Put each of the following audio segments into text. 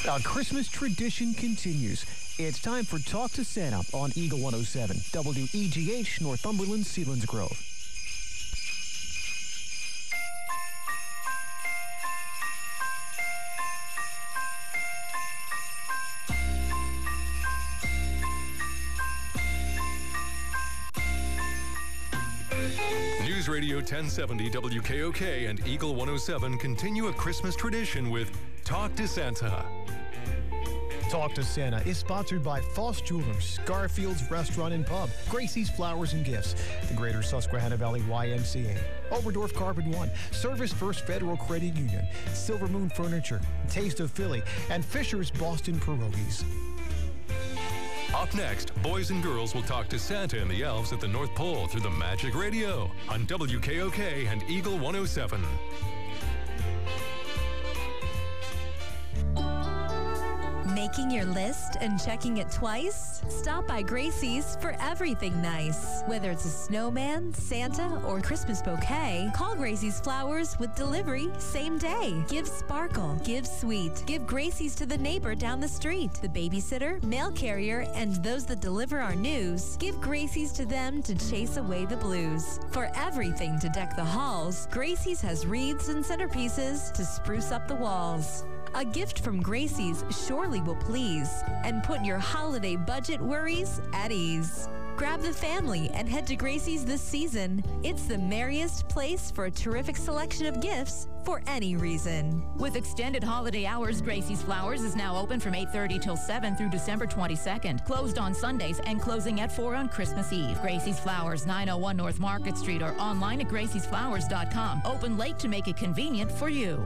Our Christmas tradition continues. It's time for Talk to Santa on Eagle 107, WEGH, Northumberland, Selinsgrove. News Radio 1070 WKOK and Eagle 107 continue a Christmas tradition with Talk to Santa. Talk to Santa is sponsored by Foss Jewelers, Garfield's Restaurant and Pub, Gracie's Flowers and Gifts, the Greater Susquehanna Valley YMCA, Oberdorf Carpet One, Service First Federal Credit Union, Silver Moon Furniture, Taste of Philly, and Fisher's Boston Pierogies. Up next, boys and girls will talk to Santa and the elves at the North Pole through the Magic Radio on WKOK and Eagle 107. Making your list and checking it twice? Stop by Gracie's for everything nice. Whether it's a snowman, Santa, or Christmas bouquet, call Gracie's Flowers with delivery same day. Give sparkle, give sweet, give Gracie's to the neighbor down the street, the babysitter, mail carrier, and those that deliver our news. Give Gracie's to them to chase away the blues. For everything to deck the halls, Gracie's has wreaths and centerpieces to spruce up the walls. A gift from Gracie's surely will please and put your holiday budget worries at ease. Grab the family and head to Gracie's this season. It's the merriest place for a terrific selection of gifts for any reason. With extended holiday hours, Gracie's Flowers is now open from 8:30 till 7 through December 22nd. Closed on Sundays and closing at 4 on Christmas Eve. Gracie's Flowers, 901 North Market Street, or online at graciesflowers.com. Open late to make it convenient for you.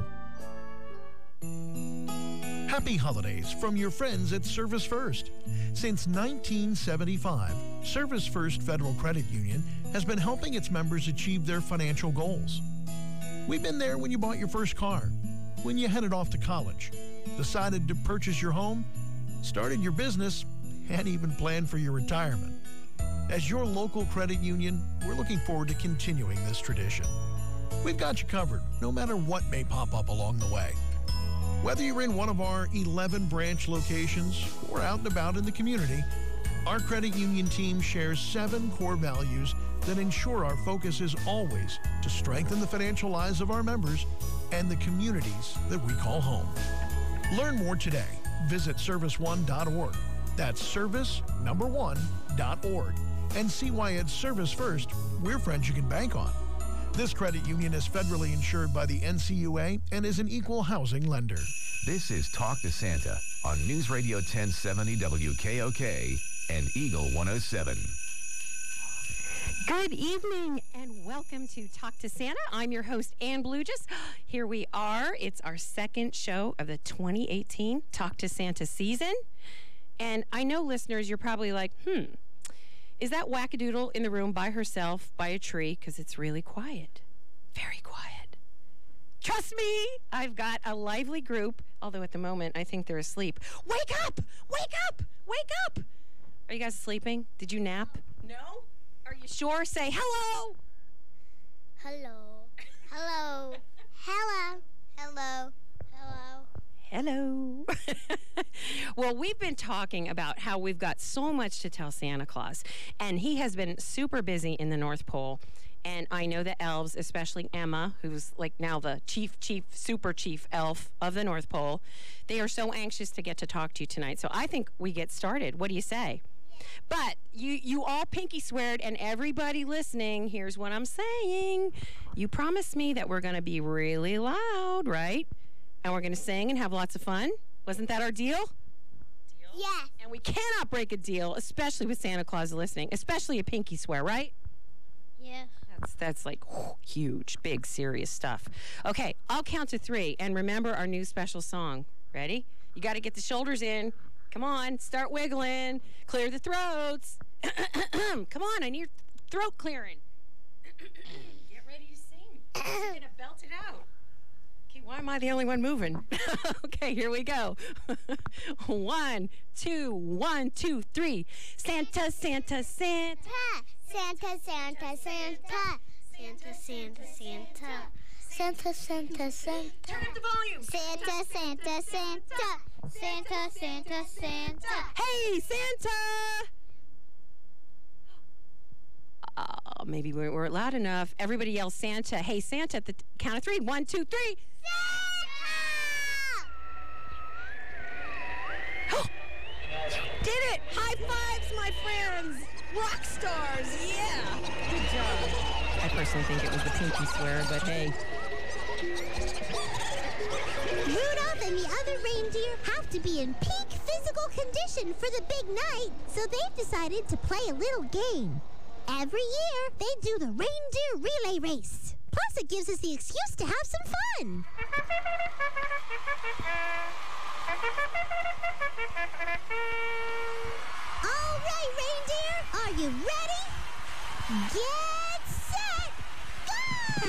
Happy holidays from your friends at Service First. Since 1975, Service First Federal Credit Union has been helping its members achieve their financial goals. We've been there when you bought your first car, when you headed off to college, decided to purchase your home, started your business, and even planned for your retirement. As your local credit union, we're looking forward to continuing this tradition. We've got you covered, no matter what may pop up along the way. Whether you're in one of our 11 branch locations or out and about in the community, our credit union team shares 7 core values that ensure our focus is always to strengthen the financial lives of our members and the communities that we call home. Learn more today. Visit service1.org. That's service1.org. And see why at Service First, we're friends you can bank on. This credit union is federally insured by the NCUA and is an equal housing lender. This is Talk to Santa on News Radio 1070 WKOK and Eagle 107. Good evening and welcome to Talk to Santa. I'm your host, Ann Blugis. Here we are. It's our second show of the 2018 Talk to Santa season. And I know, listeners, you're probably like, is that wackadoodle in the room by herself by a tree? Because it's really quiet. Very quiet. Trust me, I've got a lively group, although at the moment I think they're asleep. Wake up! Wake up! Wake up! Are you guys sleeping? Did you nap? No? Are you sure? Say hello! Hello. Hello. Hello. Hello. Hello. Hello. Well, we've been talking about how we've got so much to tell Santa Claus, and he has been super busy in the North Pole. And I know the elves, especially Emma, who's like now the super chief elf of the North Pole, they are so anxious to get to talk to you tonight. So I think we get started. What do you say? But you all pinky sweared, and everybody listening, here's what I'm saying. You promised me that we're going to be really loud, right? And we're going to sing and have lots of fun. Wasn't that our deal? Yeah. And we cannot break a deal, especially with Santa Claus listening, especially a pinky swear, right? Yeah. That's like huge, big, serious stuff. Okay, I'll count to 3. And remember our new special song. Ready? You got to get the shoulders in. Come on, start wiggling. Clear the throats. Come on, I need throat clearing. Get ready to sing. You're going to belt it out. Why am I the only one moving? Okay, here we go. 1, 2, 1, 2, 3. Santa, Santa, Santa. Santa, Santa, Santa. Santa, Santa, Santa. Santa, Santa, Santa. Turn up the volume. Santa, Santa, Santa. Santa, Santa, Santa. Hey, Santa! Maybe we weren't loud enough. Everybody yell Santa. Hey, Santa, at the count of 3. 1, 2, 3. Santa! Did it! High fives, my friends! Rock stars, yeah! Good job. I personally think it was the pinky swear, but hey. Rudolph and the other reindeer have to be in peak physical condition for the big night, so they've decided to play a little game. Every year, they do the reindeer relay race. Plus, it gives us the excuse to have some fun. All right, reindeer, are you ready? Get set, go!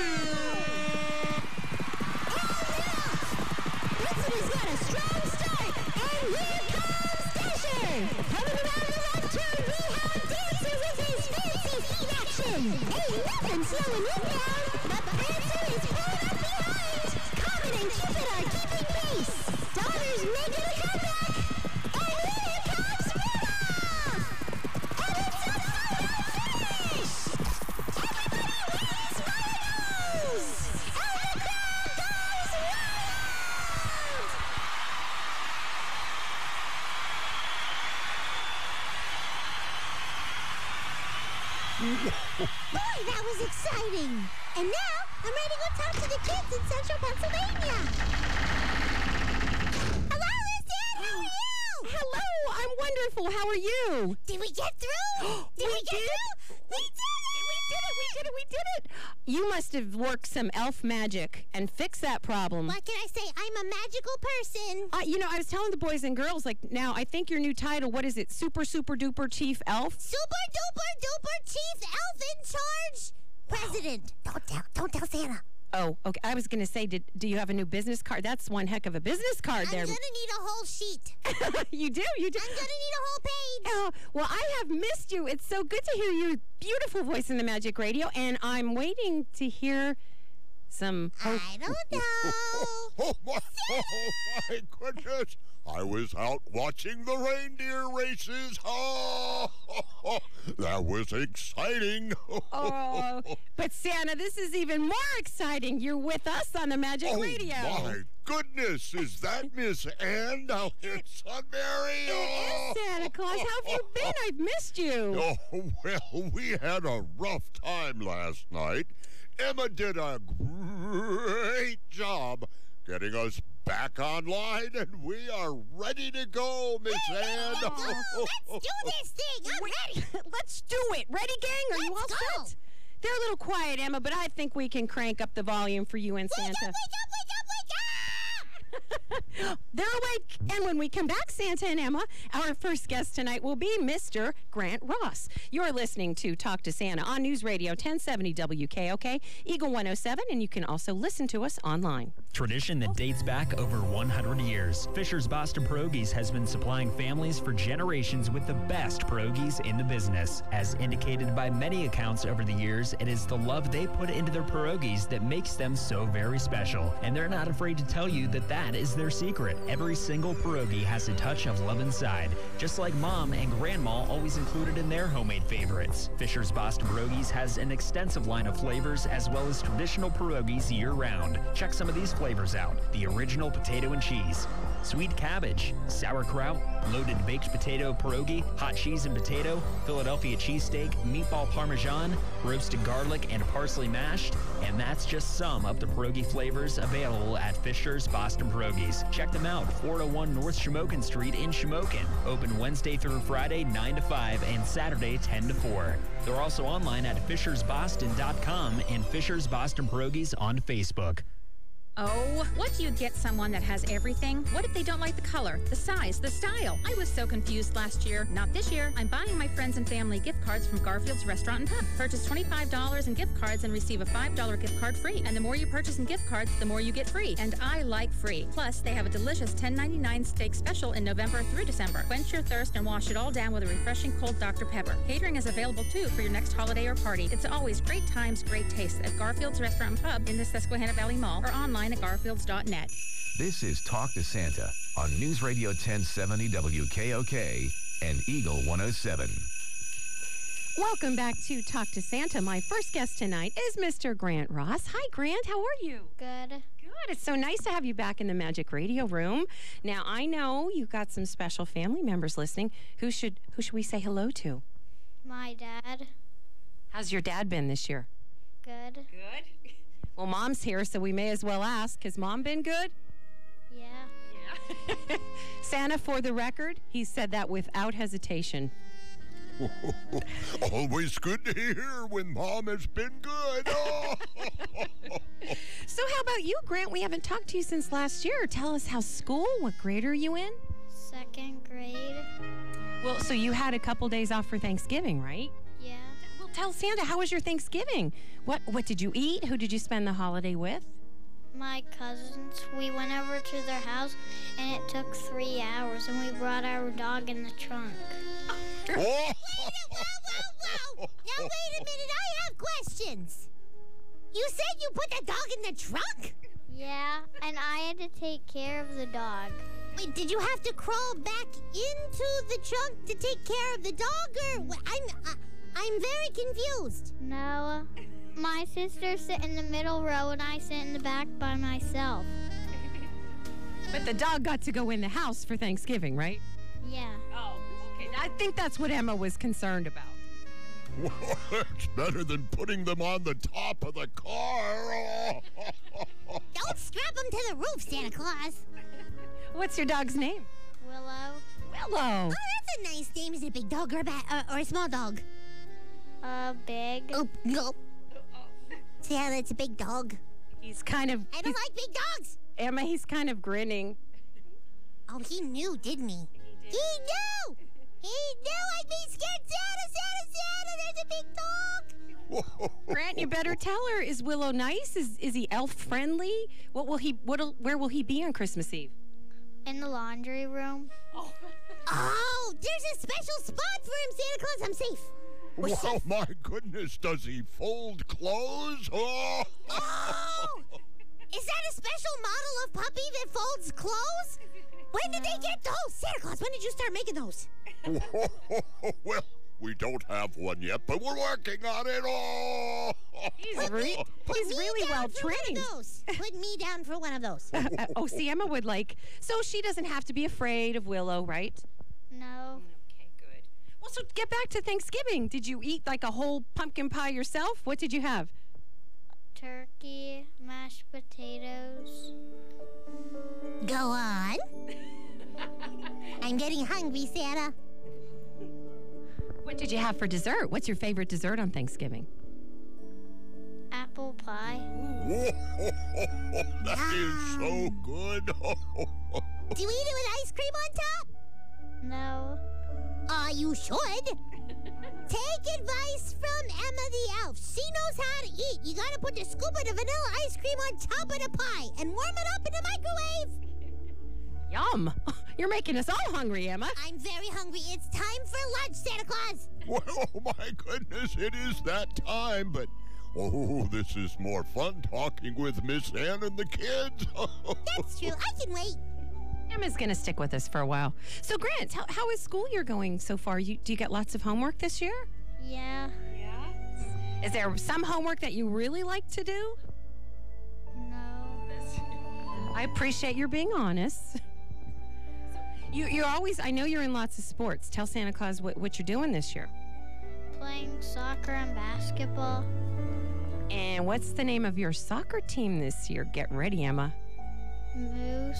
Winston's got a strong start, and here comes Dasher! Coming around the left turn, we have Dancer with his fancy feet action! Ain't nothing slowing him down, but Prancer is pulling up behind! Comet and Cupid are keeping pace! Donner's making a comeback! And here comes Rudolph! And it's a photo finish! Everybody raise photos! And the crowd goes wild! Boy, that was exciting! And now, I'm ready to go talk to the kids in Central Pennsylvania! Hello, Listen! How are you? Hello, I'm wonderful. How are you? Did we get through? Did we get through? We did it! We did it! You must have worked some elf magic and fixed that problem. What can I say? I'm a magical person. I was telling the boys and girls, now, I think your new title, what is it? Super duper chief elf? Super duper duper chief elf in charge president. Don't tell Santa. Oh, okay. I was going to say, do you have a new business card? That's one heck of a business card there. I'm going to need a whole sheet. You do? I'm going to need a whole page. Well, I have missed you. It's so good to hear your beautiful voice in the Magic Radio, and I'm waiting to hear some... I don't know. Oh, my goodness. I was out watching the reindeer races. Oh, that was exciting. Oh, but Santa, this is even more exciting. You're with us on the Magic Radio. Oh, my goodness. Is that Miss Ann down in Sunbury? It is Santa Claus. How have you been? I've missed you. Oh, well, we had a rough time last night. Emma did a great job getting us back online, and we are ready to go, Miss Ann. Let's do this thing. I'm ready. Let's do it. Ready, gang? Are you all set? They're a little quiet, Emma, but I think we can crank up the volume for you and Santa. Wake up. They're awake. And when we come back, Santa and Emma, our first guest tonight will be Mr. Grant Ross. You're listening to Talk to Santa on News Radio 1070 WKOK, Eagle 107, and you can also listen to us online. Tradition that dates back over 100 years. Fisher's Boston Pierogies has been supplying families for generations with the best pierogies in the business. As indicated by many accounts over the years, it is the love they put into their pierogies that makes them so very special. And they're not afraid to tell you that is their secret. Every single pierogi has a touch of love inside, just like Mom and Grandma always included in their homemade favorites. Fisher's Boston Pierogies has an extensive line of flavors as well as traditional pierogies year-round. Check some of these flavors out. The original potato and cheese, sweet cabbage, sauerkraut, loaded baked potato pierogi, hot cheese and potato, Philadelphia cheesesteak, meatball parmesan, roasted garlic and parsley mashed, and that's just some of the pierogi flavors available at Fisher's Boston Pierogies. Check them out, 401 North Shamokin Street in Shamokin. Open Wednesday through Friday, 9 to 5, and Saturday, 10 to 4. They're also online at fishersboston.com and Fisher's Boston Pierogies on Facebook. Oh, what do you get someone that has everything? What if they don't like the color, the size, the style? I was so confused last year. Not this year. I'm buying my friends and family gift cards from Garfield's Restaurant and Pub. Purchase $25 in gift cards and receive a $5 gift card free. And the more you purchase in gift cards, the more you get free. And I like free. Plus, they have a delicious $10.99 steak special in November through December. Quench your thirst and wash it all down with a refreshing cold Dr. Pepper. Catering is available, too, for your next holiday or party. It's always great times, great tastes at Garfield's Restaurant and Pub in the Susquehanna Valley Mall or online at garfields.net. This is Talk to Santa on News Radio 1070 WKOK and Eagle 107. Welcome back to Talk to Santa. My first guest tonight is Mr. Grant Ross. Hi, Grant. How are you? Good. Good. It's so nice to have you back in the Magic Radio Room. Now, I know you've got some special family members listening. Who should we say hello to? My dad. How's your dad been this year? Good. Good. Well, Mom's here, so we may as well ask. Has Mom been good? Yeah. Santa, for the record, he said that without hesitation. Always good to hear when Mom has been good. So how about you, Grant? We haven't talked to you since last year. Tell us how school, what grade are you in? 2nd grade. Well, so you had a couple days off for Thanksgiving, right? Yeah. Well, tell Santa, how was your Thanksgiving? What did you eat? Who did you spend the holiday with? My cousins, we went over to their house, and it took 3 hours, and we brought our dog in the trunk. Whoa! Now, wait a minute. I have questions. You said you put the dog in the trunk? Yeah, and I had to take care of the dog. Wait, did you have to crawl back into the trunk to take care of the dog, or I'm very confused. No, my sisters sit in the middle row, and I sit in the back by myself. But the dog got to go in the house for Thanksgiving, right? Yeah. Oh, okay. I think that's what Emma was concerned about. Well, it's better than putting them on the top of the car. Don't strap them to the roof, Santa Claus. What's your dog's name? Willow. Willow. Oh, that's a nice name. Is it a big dog or a small dog? Big. Oh, no. Yeah, that's a big dog. He's kind of... I don't like big dogs. Emma, he's kind of grinning. Oh, he knew, didn't he? He knew! He knew I'd be scared. Santa, there's a big dog. Grant, you better tell her. Is Willow nice? Is he elf friendly? Where will he be on Christmas Eve? In the laundry room. Oh, there's a special spot for him, Santa Claus. I'm safe. Well, my goodness, does he fold clothes? Oh! Is that a special model of puppy that folds clothes? When did they get those? Santa Claus, when did you start making those? Well, we don't have one yet, but we're working on it. Oh! He's really well trained. Put me down for one of those. See, Emma would like... So she doesn't have to be afraid of Willow, right? No. Okay, good. Well, so get back to Thanksgiving. Did you eat like a whole pumpkin pie yourself? What did you have? Turkey, mashed potatoes. Go on. I'm getting hungry, Santa. What did you have for dessert? What's your favorite dessert on Thanksgiving? Apple pie. That is so good. Do you eat it with ice cream on top? No. You should. Take advice from Emma the elf. She knows how to eat. You gotta put the scoop of the vanilla ice cream on top of the pie and warm it up in the microwave. Yum. You're making us all hungry, Emma. I'm very hungry. It's time for lunch, Santa Claus. Well, my goodness, it is that time, but this is more fun talking with Miss Ann and the kids. That's true. I can wait. Emma's going to stick with us for a while. So, Grant, how is school year going so far? Do you get lots of homework this year? Yeah. Yeah? Is there some homework that you really like to do? No. I appreciate your being honest. You're always, I know you're in lots of sports. Tell Santa Claus what you're doing this year. Playing soccer and basketball. And what's the name of your soccer team this year? Get ready, Emma. Moose.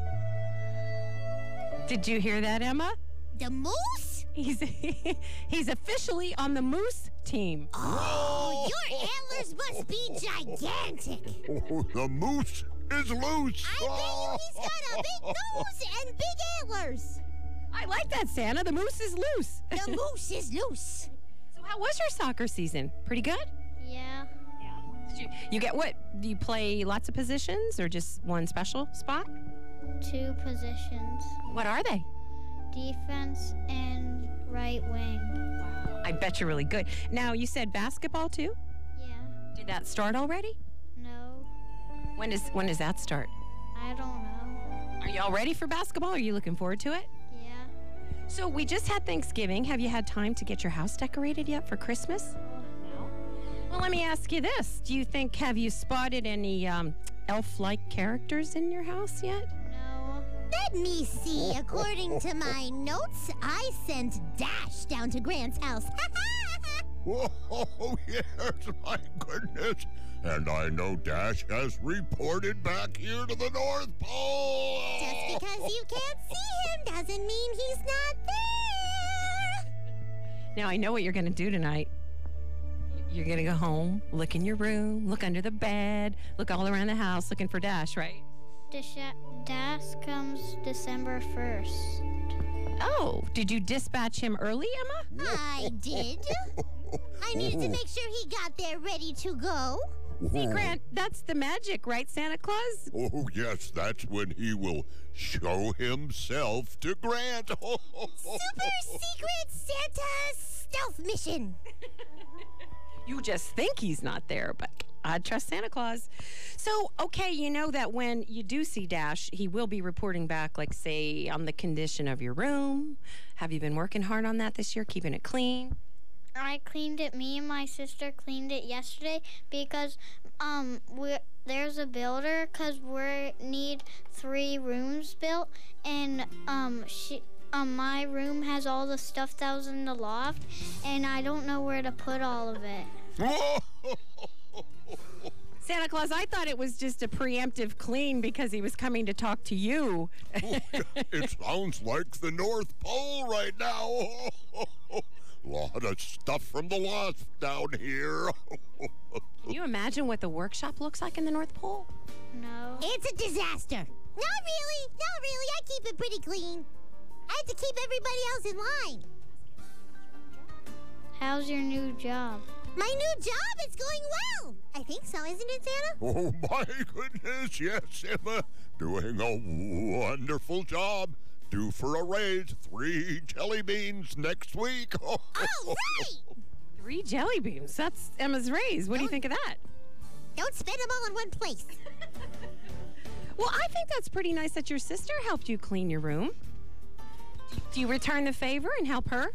Did you hear that, Emma? The Moose? He's officially on the Moose team. Oh, your antlers must be gigantic. The Moose is loose. I bet you he's got a big nose and big antlers. I like that, Santa. The Moose is loose. The Moose is loose. So how was your soccer season? Pretty good? Yeah. You get what? Do you play lots of positions or just one special spot? 2 positions. What are they? Defense and right wing. Wow. I bet you're really good. Now, you said basketball too? Yeah. Did that start already? No. When does that start? I don't know. Are y'all ready for basketball? Are you looking forward to it? Yeah. So we just had Thanksgiving. Have you had time to get your house decorated yet for Christmas? No. Well, let me ask you this. Have you spotted any elf-like characters in your house yet? No. Let me see. According to my notes, I sent Dash down to Grant's house. Oh, yes, my goodness. And I know Dash has reported back here to the North Pole. Just because you can't see him doesn't mean he's not there. Now, I know what you're going to do tonight. You're going to go home, look in your room, look under the bed, look all around the house looking for Dash, right? Dash comes December 1st. Oh, did you dispatch him early, Emma? I did. I needed to make sure he got there ready to go. See, Grant, that's the magic, right, Santa Claus? Oh, yes, that's when he will show himself to Grant. Super secret Santa stealth mission. You just think he's not there, but I'd trust Santa Claus. So, okay, you know that when you do see Dash, he will be reporting back, like, say, on the condition of your room. Have you been working hard on that this year, keeping it clean? I cleaned it. Me and my sister cleaned it yesterday because there's a builder because we need 3 rooms built, and my room has all the stuff that was in the loft, and I don't know where to put all of it. Santa Claus, I thought it was just a preemptive clean because he was coming to talk to you. It sounds like the North Pole right now. Lot of stuff from the loft down here. Can you imagine what the workshop looks like in the North Pole? No. It's a disaster. Not really. I keep it pretty clean. I have to keep everybody else in line. How's your new job? My new job is going well. I think so, isn't it, Santa? Oh, my goodness, yes, Emma. Doing a wonderful job. Due for a raise, 3 jelly beans next week. All right! 3 jelly beans. That's Emma's raise. What do you think of that? Don't spend them all in one place. Well, I think that's pretty nice that your sister helped you clean your room. Do you return the favor and help her?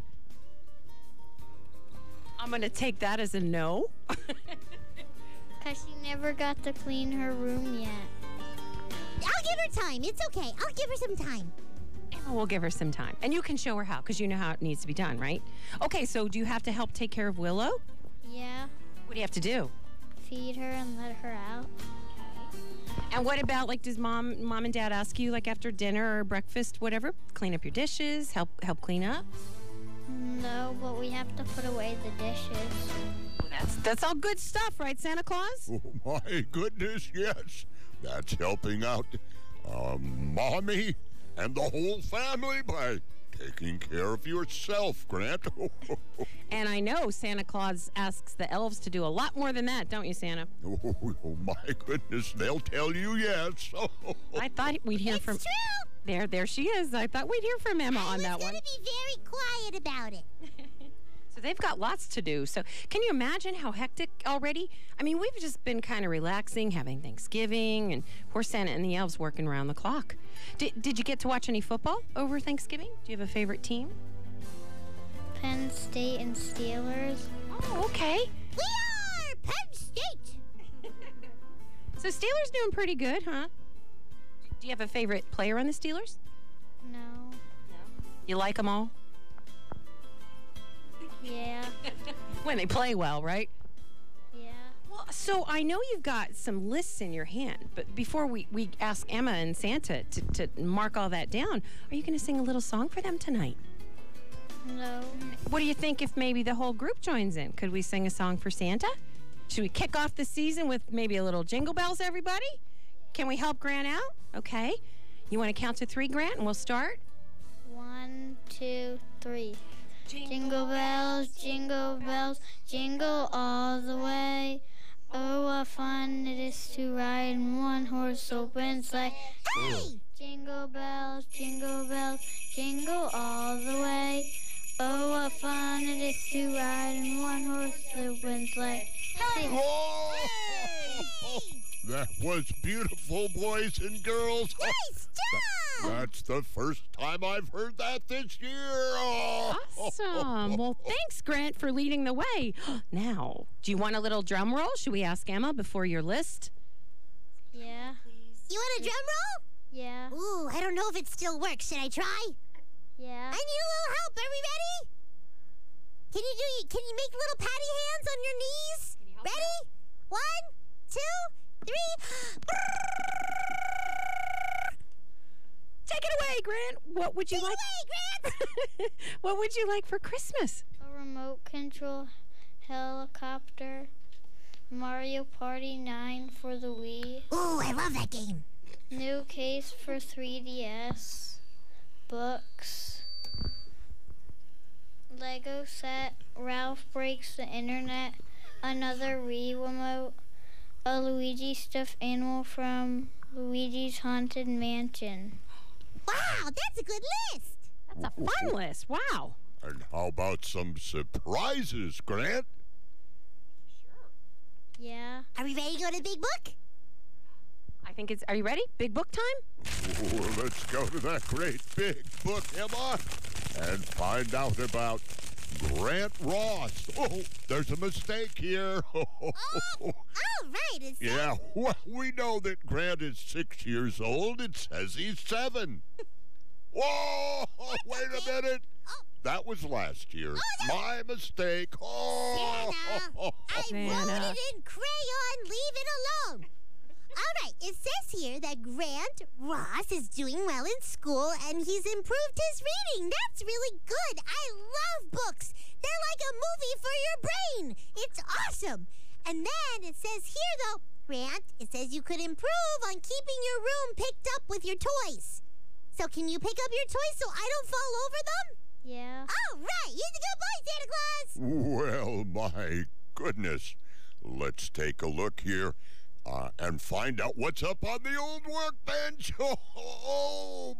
I'm going to take that as a no. Because she never got to clean her room yet. I'll give her time. It's okay. I'll give her some time. Emma will give her some time. And you can show her how, because you know how it needs to be done, right? Okay, so do you have to help take care of Willow? Yeah. What do you have to do? Feed her and let her out. And what about, like, does mom and dad ask you, like, after dinner or breakfast, whatever, clean up your dishes, help clean up? No, but we have to put away the dishes. That's all good stuff, right, Santa Claus? Oh, my goodness, yes. That's helping out Mommy and the whole family by taking care of yourself, Grant. And I know Santa Claus asks the elves to do a lot more than that, don't you, Santa? Oh, my goodness, they'll tell you yes. I thought we'd hear from... It's true. There she is. I thought we'd hear from Emma on that one. I was going to be very quiet about it. So they've got lots to do. So can you imagine how hectic already? I mean, we've just been kind of relaxing, having Thanksgiving, and poor Santa and the elves working around the clock. Did you get to watch any football over Thanksgiving? Do you have a favorite team? Penn State and Steelers. Oh, okay. We are Penn State. So Steelers doing pretty good, huh? Do you have a favorite player on the Steelers? No. You like them all? Yeah. When they play well, right? Yeah. Well, so I know you've got some lists in your hand, but before we ask Emma and Santa to mark all that down, are you going to sing a little song for them tonight? No. What do you think if maybe the whole group joins in? Could we sing a song for Santa? Should we kick off the season with maybe a little Jingle Bells, everybody? Can we help Grant out? Okay. You want to count to 3, Grant, and we'll start? 1, 2, 3. Jingle bells, jingle all the way. Oh, what fun it is to ride in one horse open sleigh. Hey! Jingle bells, jingle all the way. Oh, what fun it is to ride in one horse open sleigh. Hey! That was beautiful, boys and girls. Nice job! That's the first time I've heard that this year. Oh. Awesome. Well, thanks, Grant, for leading the way. Now, do you want a little drum roll? Should we ask Emma before your list? Yeah. You want a drum roll? Yeah. Ooh, I don't know if it still works. Should I try? Yeah. I need a little help. Are we ready? Can you make little patty hands on your knees? Ready? 1, 2, 3. Take it away, Grant. What would you like? Take it away, Grant. What would you like for Christmas? A remote control helicopter. Mario Party 9 for the Wii. Ooh, I love that game. New case for 3DS. Books. Lego set. Ralph Breaks the Internet. Another Wii remote. A Luigi stuffed animal from Luigi's Haunted Mansion. Wow, that's a good list. That's a fun list. Wow. And how about some surprises, Grant? Yeah. Are we ready to go to the big book? I think it's... Are you ready? Big book time? Ooh, let's go to that great big book, Emma, and find out about Grant Ross. Oh, there's a mistake here. All right. It says, Yeah, well, we know that Grant is 6 years old. It says he's 7. Whoa, wait a minute. That was last year. My mistake. Oh. Santa, I wrote it in crayon. Leave it alone. All right, it says here that Grant Ross is doing well in school and he's improved his reading. That's really good. I love books. They're like a movie for your brain. It's awesome. And then it says here, though, Grant, it says you could improve on keeping your room picked up with your toys. So can you pick up your toys so I don't fall over them? Yeah. All right, you're the good boy, Santa Claus. Well, my goodness. Let's take a look here and find out what's up on the old workbench. Oh,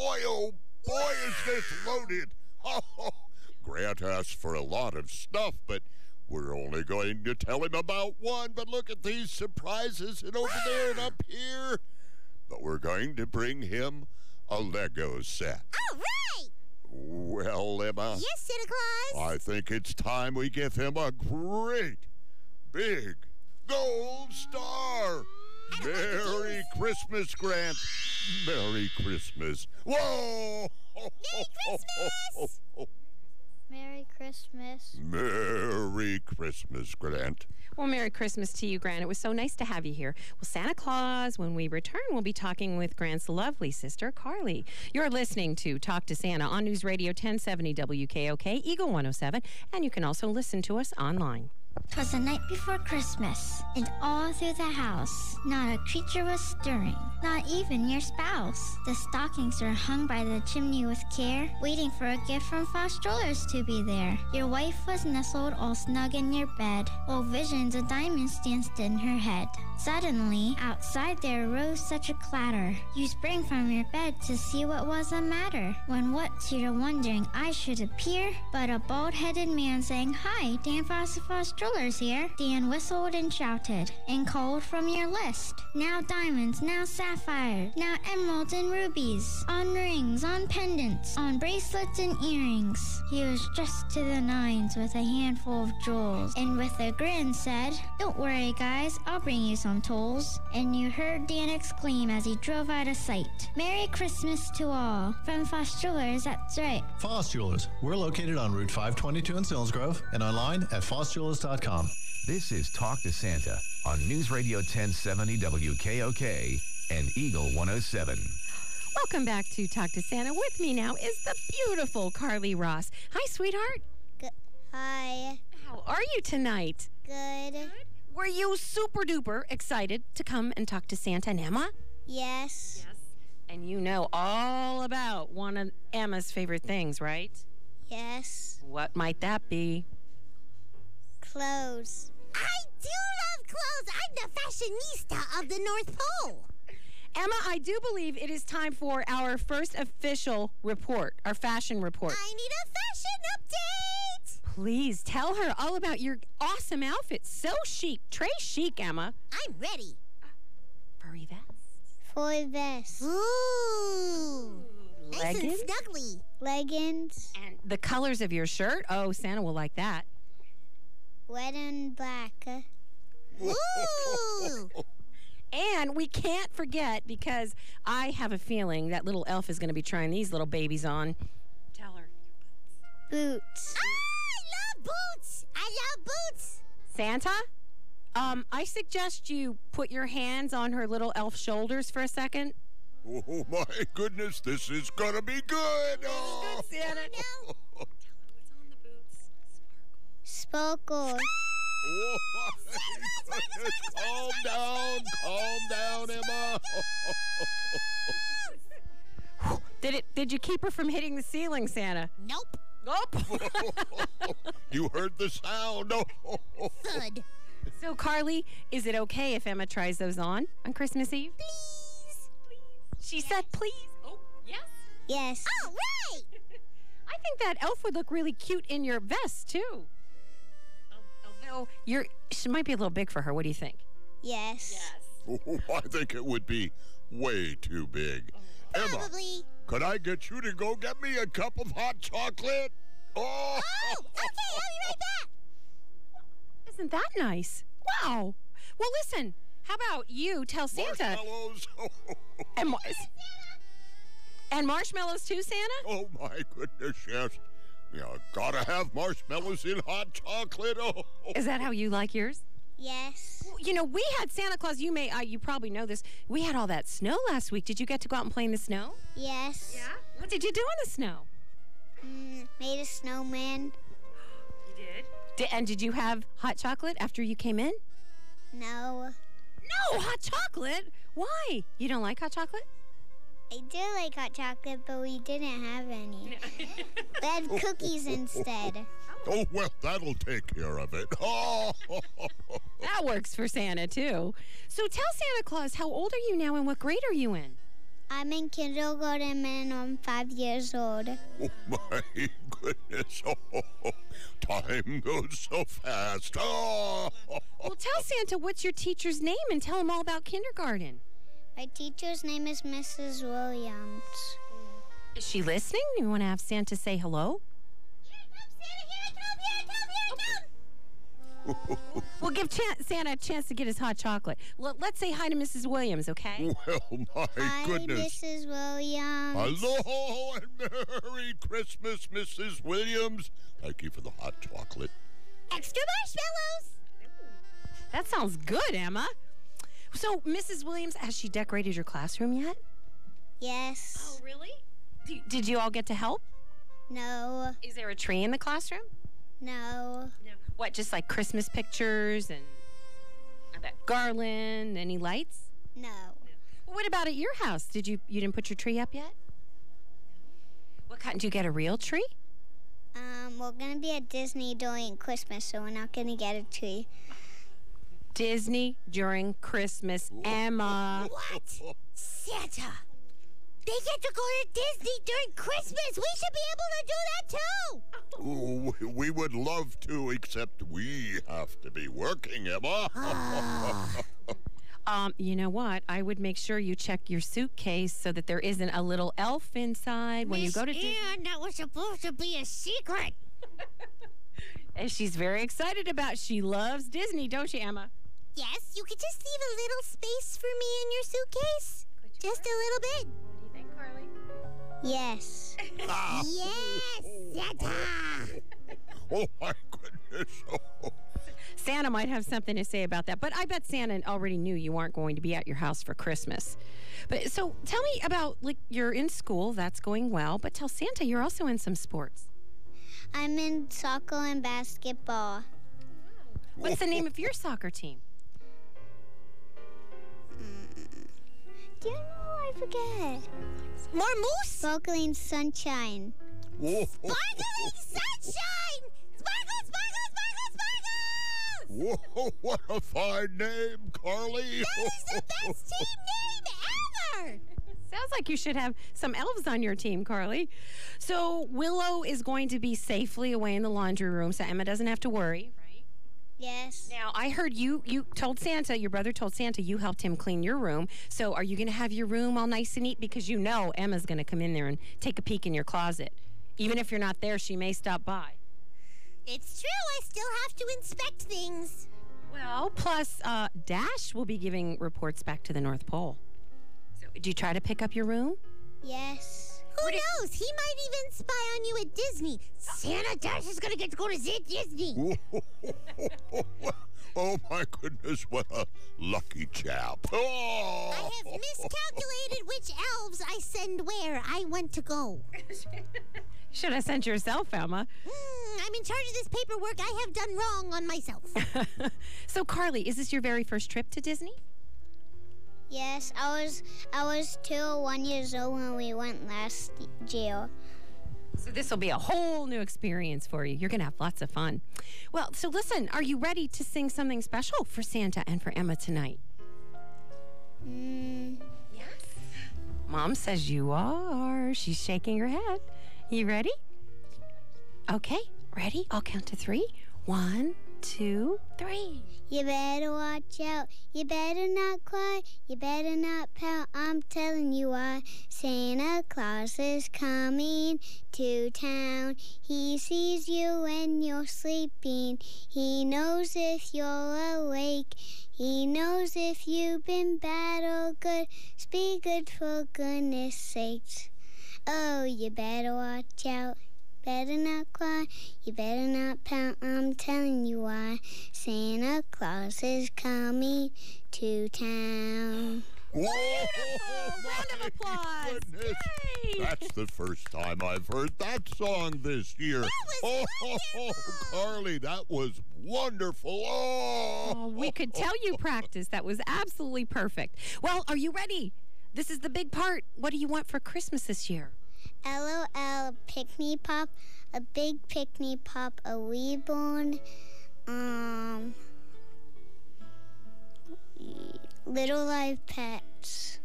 boy, is this loaded. Oh, Grant asked for a lot of stuff, but we're only going to tell him about one. But look at these surprises and over there and up here. But we're going to bring him a Lego set. All right. Well, Emma. Yes, Santa Claus. I think it's time we give him a great, big gold star. Merry Christmas, Grant. Merry Christmas. Whoa! Merry Christmas! Merry Christmas. Merry Christmas, Grant. Well, Merry Christmas to you, Grant. It was so nice to have you here. Well, Santa Claus, when we return, we'll be talking with Grant's lovely sister, Carly. You're listening to Talk to Santa on News Radio 1070 WKOK, Eagle 107, and you can also listen to us online. 'Twas the night before Christmas, and all through the house, not a creature was stirring, not even your spouse. The stockings were hung by the chimney with care, waiting for a gift from Foss Strollers to be there. Your wife was nestled all snug in your bed, while visions of diamonds danced in her head. Suddenly, outside there arose such a clatter. You sprang from your bed to see what was the matter, when what to your wondering eyes should appear but a bald-headed man saying, "Hi, Dan Foss of Foss Strollers here." Dan whistled and shouted and called from your list. Now diamonds, now sapphires, now emeralds and rubies, on rings, on pendants, on bracelets and earrings. He was dressed to the nines with a handful of jewels, and with a grin said, "Don't worry, guys, I'll bring you some tools." And you heard Dan exclaim as he drove out of sight, "Merry Christmas to all, from Foss Jewelers, that's right." Foss Jewelers. We're located on Route 522 in Sillsgrove and online at fossjewelers.com. This is Talk to Santa on News Radio 1070 WKOK and Eagle 107. Welcome back to Talk to Santa. With me now is the beautiful Carly Ross. Hi, sweetheart. Hi. How are you tonight? Good. Were you super duper excited to come and talk to Santa and Emma? Yes. And you know all about one of Emma's favorite things, right? Yes. What might that be? Clothes. I do love clothes. I'm the fashionista of the North Pole. Emma, I do believe it is time for our first official report, our fashion report. I need a fashion update. Please tell her all about your awesome outfit. So chic. Très chic, Emma. I'm ready. furry vest. Furry vest. Ooh. Nice Leggings? and snuggly. Leggings. And the colors of your shirt? Oh, Santa will like that. Red and black. Ooh! And we can't forget, because I have a feeling that little elf is going to be trying these little babies on. Tell her. Boots. I love boots. I love boots. Santa, I suggest you put your hands on her little elf shoulders for a second. Oh, my goodness, this is gonna be good. Oh. Good, Santa. No. Tell her what's on the boots. Sparkle. Oh, my goodness. Calm down, Emma. Did you keep her from hitting the ceiling, Santa? Nope. Nope. You heard the sound. Thud. So, Carly, is it okay if Emma tries those on Christmas Eve? Please. She said please. Oh, yes? Yes. All right. I think that elf would look really cute in your vest, too. Although she might be a little big for her. What do you think? Yes. Oh, I think it would be way too big. Probably. Emma, could I get you to go get me a cup of hot chocolate? Oh, okay, I'll be right back. Isn't that nice? Wow. Well, listen, how about you tell Santa? Marshmallows. And marshmallows too, Santa? Oh, my goodness, yes. You gotta have marshmallows in hot chocolate. Oh. Is that how you like yours? Yes. Well, you know, we had Santa Claus. You probably know this. We had all that snow last week. Did you get to go out and play in the snow? Yes. Yeah? What did you do in the snow? Made a snowman. You did? And did you have hot chocolate after you came in? No. No, hot chocolate? Why? You don't like hot chocolate? I do like hot chocolate, but we didn't have any. We had cookies instead. Oh, well, that'll take care of it. Oh. That works for Santa, too. So tell Santa Claus, how old are you now and what grade are you in? I'm in kindergarten and I'm 5 years old. Oh, my goodness. Oh, time goes so fast. Oh. Well, tell Santa what's your teacher's name and tell him all about kindergarten. My teacher's name is Mrs. Williams. Is she listening? You want to have Santa say hello? We'll give Santa a chance to get his hot chocolate. Let's say hi to Mrs. Williams, okay? Well, my goodness. Hi, Mrs. Williams. Hello and Merry Christmas, Mrs. Williams. Thank you for the hot chocolate. Extra marshmallows. That sounds good, Emma. So, Mrs. Williams, has she decorated your classroom yet? Yes. Oh, really? Did you all get to help? No. Is there a tree in the classroom? No. What, just like Christmas pictures and I bet garland, any lights? No. What about at your house? You didn't put your tree up yet? What kind? Did you get a real tree? We're gonna be at Disney during Christmas, so we're not gonna get a tree. Disney during Christmas, Emma. What? Santa. They get to go to Disney during Christmas. We should be able to do that too. Oh, we would love to, except we have to be working, Emma. You know what? I would make sure you check your suitcase so that there isn't a little elf inside when you go to Disney. That was supposed to be a secret. And she's very excited about. She loves Disney, don't you, Emma? Yes, you could just leave a little space for me in your suitcase. Just a little bit. What do you think, Carly? Yes. Yes, Santa. Oh, my goodness. Oh. Santa might have something to say about that, but I bet Santa already knew you weren't going to be at your house for Christmas. But so tell me about, like, you're in school, that's going well, but tell Santa you're also in some sports. I'm in soccer and basketball. What's the name of your soccer team? Do you know? I forget. More moose? Sparkling Sunshine. Whoa. Sparkling Sunshine! Sparkle, sparkle, sparkle, sparkle! Whoa, what a fine name, Carly. That is the best team name ever! Sounds like you should have some elves on your team, Carly. So Willow is going to be safely away in the laundry room, so Emma doesn't have to worry, right? Yes. Now, I heard you told Santa, your brother told Santa you helped him clean your room. So are you going to have your room all nice and neat? Because you know Emma's going to come in there and take a peek in your closet. Even if you're not there, she may stop by. It's true. I still have to inspect things. Well, plus Dash will be giving reports back to the North Pole. So do you try to pick up your room? Yes. Who knows? He might even spy on you at Disney. Santa Dash is going to get to go to Disney. Oh, my goodness, what a lucky chap. Oh! I have miscalculated which elves I send where I want to go. Should have sent yourself, Emma. I'm in charge of this paperwork I have done wrong on myself. So, Carly, is this your very first trip to Disney? Yes, I was 2 or 1 years old when we went last year. So this will be a whole new experience for you. You're going to have lots of fun. Well, so listen, are you ready to sing something special for Santa and for Emma tonight? Yes. Mom says you are. She's shaking her head. You ready? Okay, ready? I'll count to 3. 1, 2, 3. You better watch out, you better not cry, you better not pout, I'm telling you why. Santa Claus is coming to town. He sees you when you're sleeping. He knows if you're awake. He knows if you've been bad or good. Be good for goodness sakes. Oh, you better watch out. Better not cry, you better not pout, I'm telling you why. Santa Claus is coming to town. Round of applause. Yay! That's the first time I've heard that song this year. Carly, that was wonderful. Oh, we could tell you practiced. That was absolutely perfect. Well, are you ready? This is the big part. What do you want for Christmas this year? LOL, pick-me pop, a big pick-me pop, a wee bone, little live pets.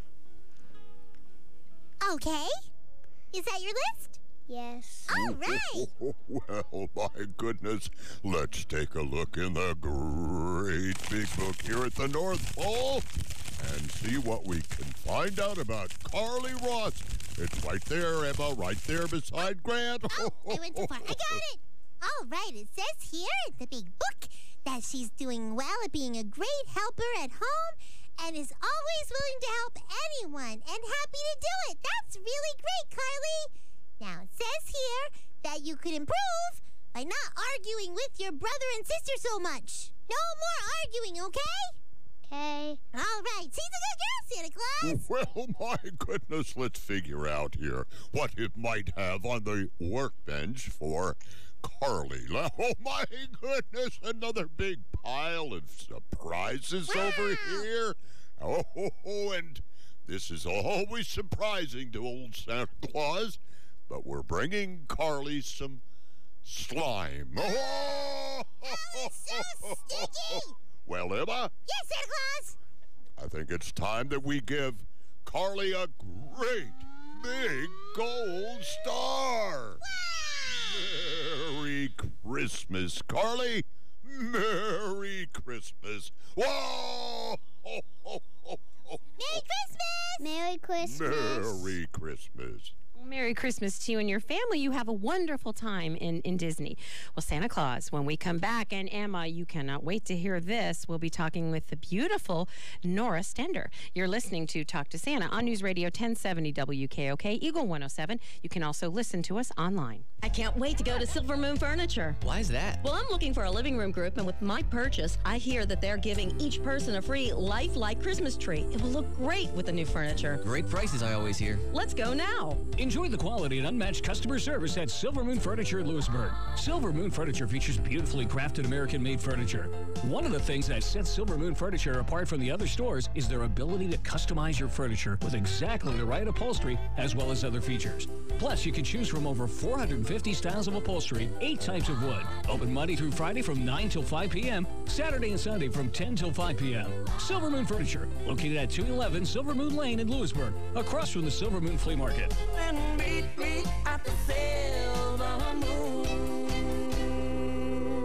Okay. Is that your list? Yes. All right. Well, my goodness. Let's take a look in the great big book here at the North Pole and see what we can find out about Carly Ross. It's right there, Emma, right there beside Grant. I went too far. I got it. All right. It says here in the big book that she's doing well at being a great helper at home and is always willing to help anyone and happy to do it. That's really great, Carly. Now, it says here that you could improve by not arguing with your brother and sister so much. No more arguing, okay? Okay. All right. She's a good girl, Santa Claus. Well, my goodness, let's figure out here what it might have on the workbench for Carly. Oh, my goodness, another big pile of surprises over here. Oh, and this is always surprising to old Santa Claus, but we're bringing Carly some slime. Oh, it's so sticky. Well, Emma? Yes, Santa Claus? I think it's time that we give Carly a great big gold star. Wow! Merry Christmas, Carly. Merry Christmas. Whoa! Merry Christmas! Merry Christmas! Merry Christmas. Merry Christmas to you and your family. You have a wonderful time in Disney. Well, Santa Claus, when we come back, and Emma, you cannot wait to hear this, we'll be talking with the beautiful Nora Stender. You're listening to Talk to Santa on News Radio 1070 WKOK, Eagle 107. You can also listen to us online. I can't wait to go to Silver Moon Furniture. Why is that? Well, I'm looking for a living room group, and with my purchase, I hear that they're giving each person a free lifelike Christmas tree. It will look great with the new furniture. Great prices, I always hear. Let's go now. Enjoy the quality and unmatched customer service at Silver Moon Furniture in Lewisburg. Silver Moon Furniture features beautifully crafted American-made furniture. One of the things that sets Silver Moon Furniture apart from the other stores is their ability to customize your furniture with exactly the right upholstery as well as other features. Plus, you can choose from over 450 styles of upholstery, 8 types of wood. Open Monday through Friday from 9 till 5 p.m., Saturday and Sunday from 10 till 5 p.m. Silver Moon Furniture, located at 211 Silver Moon Lane in Lewisburg, across from the Silver Moon Flea Market. And meet me at the Silver Moon. Voice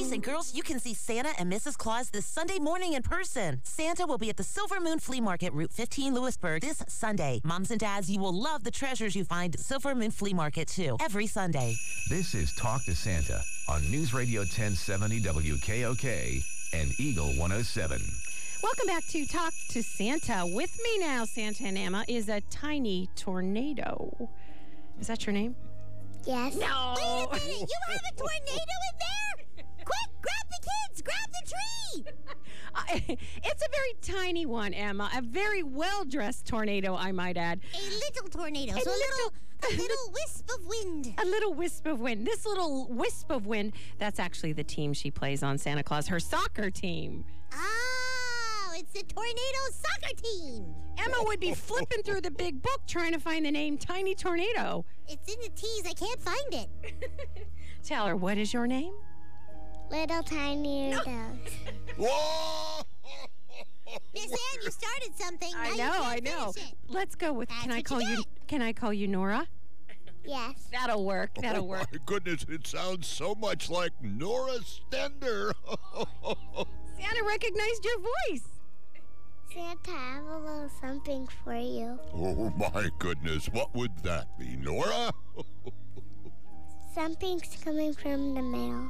Boys and girls, you can see Santa and Mrs. Claus this Sunday morning in person. Santa will be at the Silver Moon Flea Market, Route 15, Lewisburg, this Sunday. Moms and dads, you will love the treasures you find at Silver Moon Flea Market, too, every Sunday. This is Talk to Santa on News Radio 1070 WKOK and Eagle 107. Welcome back to Talk to Santa. With me now, Santa and Emma, is a tiny tornado. Is that your name? Yes. No. Wait a minute. You have a tornado in there? Quick, grab the kids. Grab the tree. It's a very tiny one, Emma. A very well-dressed tornado, I might add. A little tornado. A little wisp of wind. A little wisp of wind. This little wisp of wind, that's actually the team she plays on, Santa Claus, her soccer team. Oh, it's the tornado soccer team. Emma would be flipping through the big book trying to find the name Tiny Tornado. It's in the T's. I can't find it. Tell her, what is your name? Little Tiny Rudolph. Whoa! Miss Ann, you started something. I know. Let's go with, can I call you Nora? Yes. That'll work. That'll work. My goodness, it sounds so much like Nora Stender. Santa recognized your voice. Santa, I have a little something for you. Oh, my goodness. What would that be, Nora? Something's coming from the mail.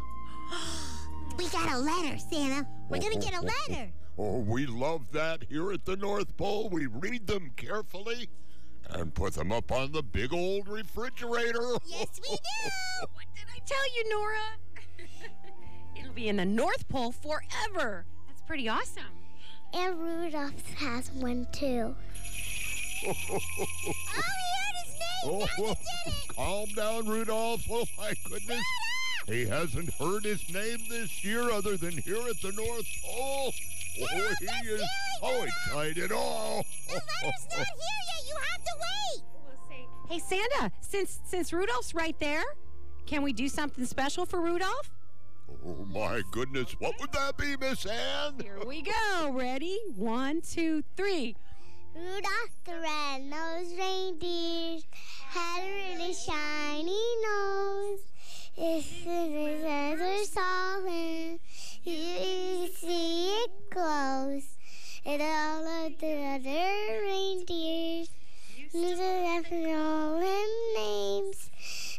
We got a letter, Santa. We're going to get a letter. Oh, we love that here at the North Pole. We read them carefully and put them up on the big old refrigerator. Yes, we do. What did I tell you, Nora? It'll be in the North Pole forever. That's pretty awesome. And Rudolph has one, too. Oh, he heard his name. Oh, calm down, Rudolph. Oh, my goodness. He hasn't heard his name this year other than here at the North Pole. Oh, he is so excited. Oh. The letter's not here yet. You have to wait. We'll say, hey, Santa, since Rudolph's right there, can we do something special for Rudolph? Oh, my goodness. What would that be, Miss Ann? Here we go. Ready? 1, 2, 3. Rudolph the red-nosed reindeer had a really shiny nose. As soon as I saw him, you see it close. And all of the other reindeers knew to all them names.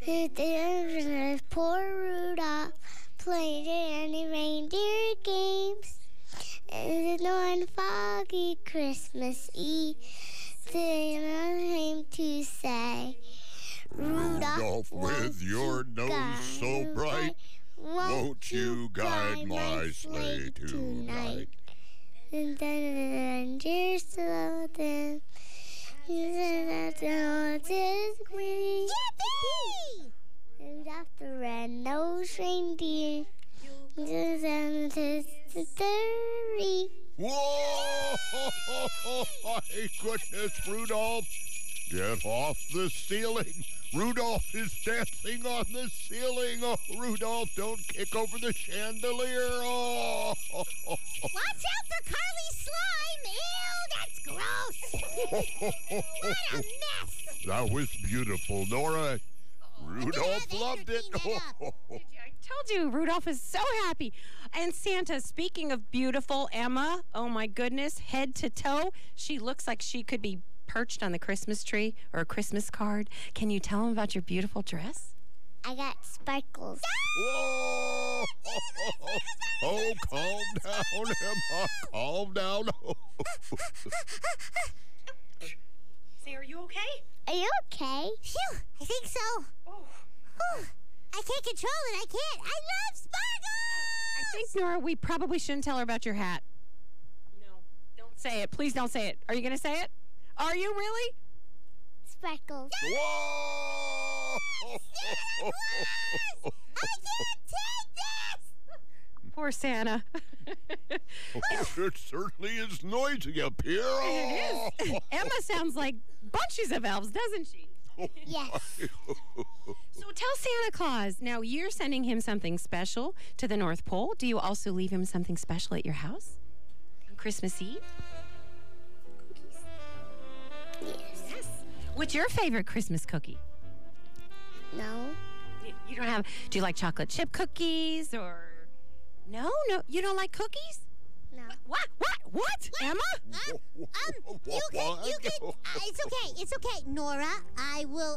Poor Rudolph played any reindeer games. And on foggy Christmas Eve, Santa came to say, Rudolph, with your nose so bright, won't you guide my sleigh tonight? And then dear Sultan, you said that is green. Yippee! Rudolph the red-nosed reindeer, Whoa! My goodness, Rudolph! Get off the ceiling! Rudolph is dancing on the ceiling! Oh, Rudolph, don't kick over the chandelier! Oh! Watch out for Carly's slime! Ew, that's gross! What a mess! That was beautiful, Nora. Rudolph loved it. I told you, Rudolph is so happy. And Santa, speaking of beautiful, Emma, oh my goodness, head to toe, she looks like she could be perched on the Christmas tree or a Christmas card. Can you tell him about your beautiful dress? I got sparkles. Whoa! Oh, calm down, Emma. Calm down. Say, are you okay? Are you okay? Phew, I think so. Oh. Whew. I can't control it. I can't. I love sparkles! I think, Nora, we probably shouldn't tell her about your hat. No, don't say it. Please don't say it. Are you going to say it? Are you really? Sparkles. Whoa! I can't take this! Poor Santa. It certainly is noisy up here. It is. Emma sounds like bunches of elves, doesn't she? Yes. So tell Santa Claus. Now, you're sending him something special to the North Pole. Do you also leave him something special at your house on Christmas Eve? Yes. What's your favorite Christmas cookie? No. You don't have... Do you like chocolate chip cookies or No, you don't like cookies? No. What? Emma? It's okay, Nora. I will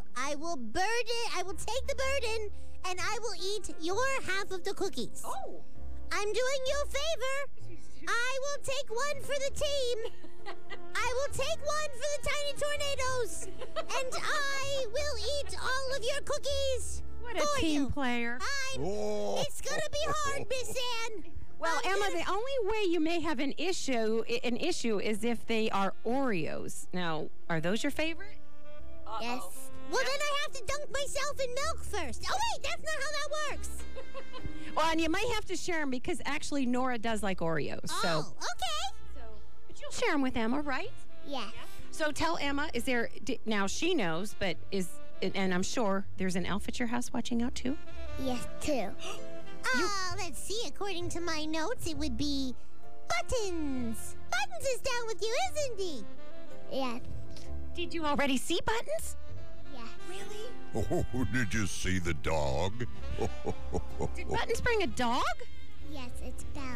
take the burden, and I will eat your half of the cookies. Oh. I'm doing you a favor. I will take one for the team. I will take one for the Tiny Tornadoes, and I will eat all of your cookies. What a team player. It's gonna be hard, Miss Ann. Well, Emma, the only way you may have an issue is if they are Oreos. Now, are those your favorite? Yes. Well, then I have to dunk myself in milk first. Oh, wait, that's not how that works. Well, and you might have to share them because actually Nora does like Oreos. Oh, okay. But you'll share them with Emma, right? Yeah. So tell Emma, now she knows, but and I'm sure there's an elf at your house watching out too? Yes, too. Let's see. According to my notes, it would be Buttons. Buttons is down with you, isn't he? Yes. Did you already see Buttons? Yes. Really? Oh, did you see the dog? Did Buttons bring a dog? Yes, it's Belle.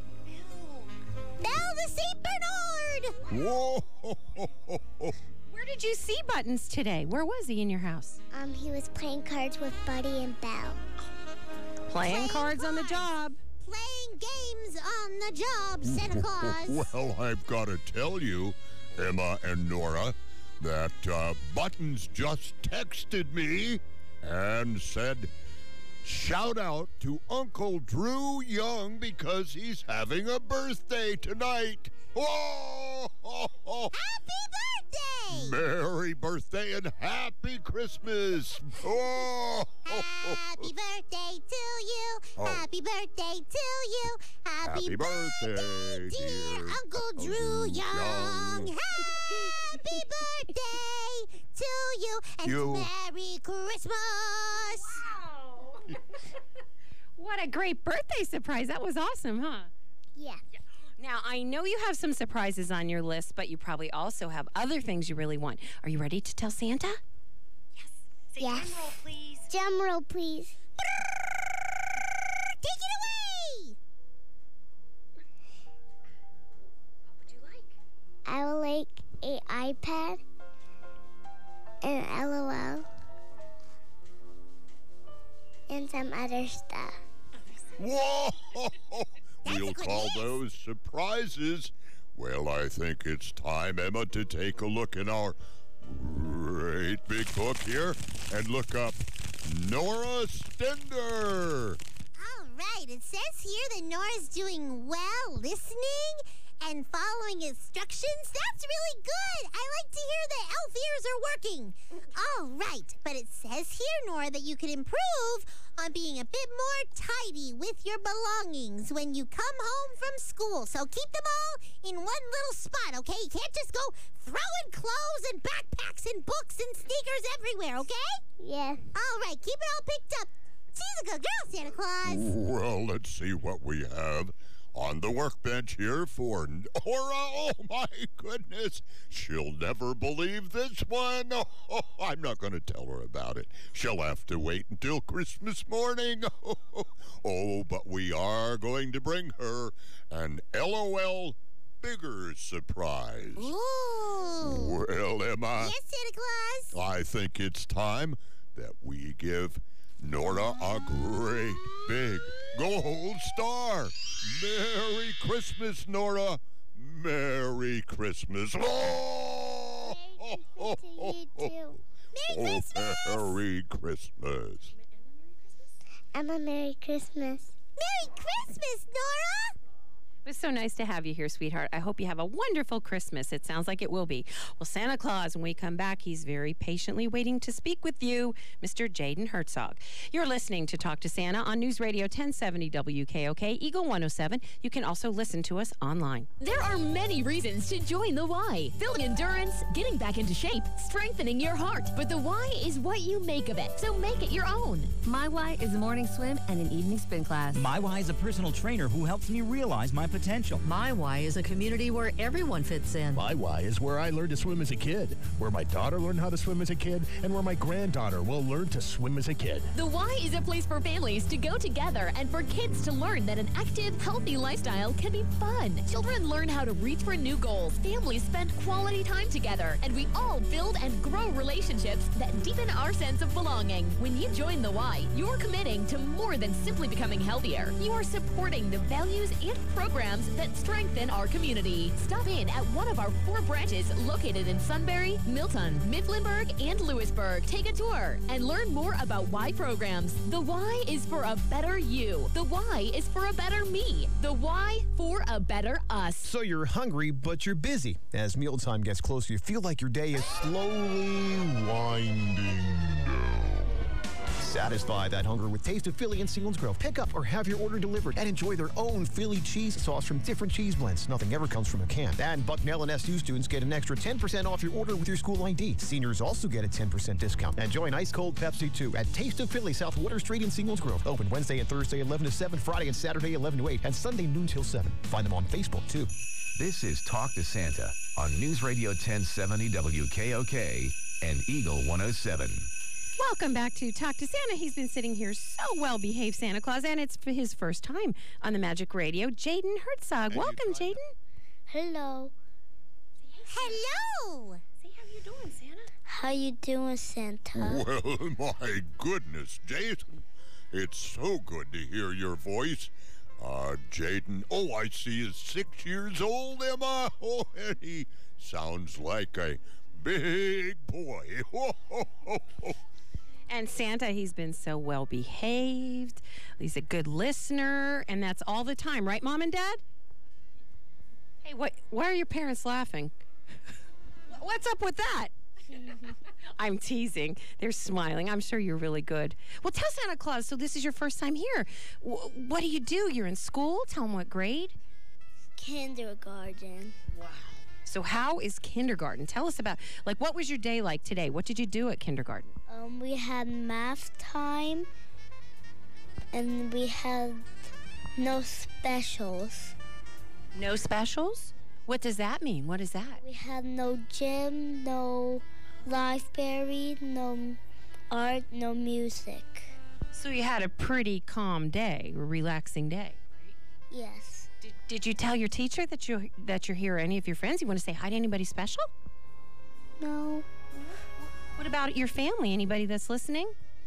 Belle the St. Bernard! Whoa! Where did you see Buttons today? Where was he in your house? He was playing cards with Buddy and Belle. Playing cards on the job. Playing games on the job, Santa Claus. Well, I've got to tell you, Emma and Nora, that Buttons just texted me and said, shout out to Uncle Drew Young because he's having a birthday tonight. Oh! Happy birthday! Merry birthday and happy Christmas! Oh! Happy birthday to you! Oh. Happy birthday to you! Happy birthday, dear Uncle Drew Young! Happy birthday to you! And Merry Christmas! Wow! What a great birthday surprise. That was awesome, huh? Yeah. Now, I know you have some surprises on your list, but you probably also have other things you really want. Are you ready to tell Santa? Yes. Say drum roll, please. Drum roll, please. Take it away! What would you like? I would like an iPad, an LOL, and some other stuff. Whoa! We'll call those surprises. Well, I think it's time, Emma, to take a look in our great big book here and look up Nora Stender. All right, it says here that Nora's doing well listening and following instructions. That's really good. I like to hear that elf ears are working. All right, but it says here, Nora, that you can improve on being a bit more tidy with your belongings when you come home from school. So keep them all in one little spot, okay? You can't just go throwing clothes and backpacks and books and sneakers everywhere, okay? Yeah. All right, keep it all picked up. She's a good girl, Santa Claus. Well, let's see what we have on the workbench here for Nora. Oh, my goodness. She'll never believe this one. Oh, I'm not going to tell her about it. She'll have to wait until Christmas morning. Oh, but we are going to bring her an LOL bigger surprise. Ooh. Well, Emma. Yes, Santa Claus. I think it's time that we give Nora a great big gold star. Merry Christmas, Nora. Merry Christmas. Oh! Merry Christmas. Merry Christmas. Emma, Merry Christmas. Merry Christmas, Nora. It was so nice to have you here, sweetheart. I hope you have a wonderful Christmas. It sounds like it will be. Well, Santa Claus, when we come back, he's very patiently waiting to speak with you, Mr. Jaden Herzog. You're listening to Talk to Santa on News Radio 1070 WKOK, Eagle 107. You can also listen to us online. There are many reasons to join the Y. Building endurance, getting back into shape, strengthening your heart. But the Y is what you make of it, so make it your own. My Y is a morning swim and an evening spin class. My Y is a personal trainer who helps me realize my of potential. My Y is a community where everyone fits in. My Y is where I learned to swim as a kid, where my daughter learned how to swim as a kid, and where my granddaughter will learn to swim as a kid. The Y is a place for families to go together and for kids to learn that an active, healthy lifestyle can be fun. Children learn how to reach for new goals. Families spend quality time together, and we all build and grow relationships that deepen our sense of belonging. When you join the Y, you're committing to more than simply becoming healthier. You are supporting the values and programs that strengthen our community. Stop in at one of our 4 branches located in Sunbury, Milton, Mifflinburg, and Lewisburg. Take a tour and learn more about Y programs. The Y is for a better you. The Y is for a better me. The Y for a better us. So you're hungry, but you're busy. As mealtime gets closer, you feel like your day is slowly winding down. Satisfy that hunger with Taste of Philly in Selinsgrove. Pick up or have your order delivered and enjoy their own Philly cheese sauce from different cheese blends. Nothing ever comes from a can. And Bucknell and SU students get an extra 10% off your order with your school ID. Seniors also get a 10% discount. Enjoy an ice-cold Pepsi, too, at Taste of Philly, South Water Street in Selinsgrove. Open Wednesday and Thursday, 11 to 7, Friday and Saturday, 11 to 8, and Sunday, noon till 7. Find them on Facebook, too. This is Talk to Santa on News Radio 1070 WKOK and Eagle 107. Welcome back to Talk to Santa. He's been sitting here so well-behaved, Santa Claus, and it's for his first time on the Magic Radio. Jaden Herzog. Welcome, Jaden. Hello. Hello. Say, how you doing, Santa? How you doing, Santa? Well, my goodness, Jason. It's so good to hear your voice. Jaden, I see is 6 years old, Emma. Oh, and he sounds like a big boy. And Santa, he's been so well-behaved. He's a good listener, and that's all the time. Right, Mom and Dad? Hey, why are your parents laughing? What's up with that? I'm teasing. They're smiling. I'm sure you're really good. Well, tell Santa Claus, so this is your first time here. What do you do? You're in school? Tell him what grade? Kindergarten. Wow. So how is kindergarten? Tell us about, what was your day like today? What did you do at kindergarten? We had math time, and we had no specials. No specials? What does that mean? What is that? We had no gym, no library, no art, no music. So you had a pretty calm day, a relaxing day, right? Yes. Did you tell your teacher that you're here, or any of your friends? You want to say hi to anybody special? No. What about your family? Anybody that's listening?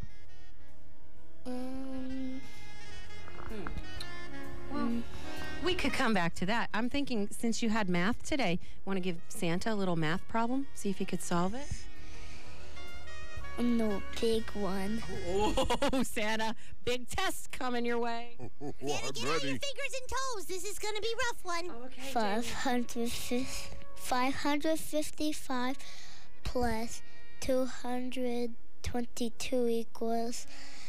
Well, we could come back to that. I'm thinking, since you had math today, want to give Santa a little math problem? See if he could solve it? No, big one. Oh, Santa, big test coming your way. Santa, get out your fingers and toes. This is going to be a rough one. Okay, 555 plus 222 equals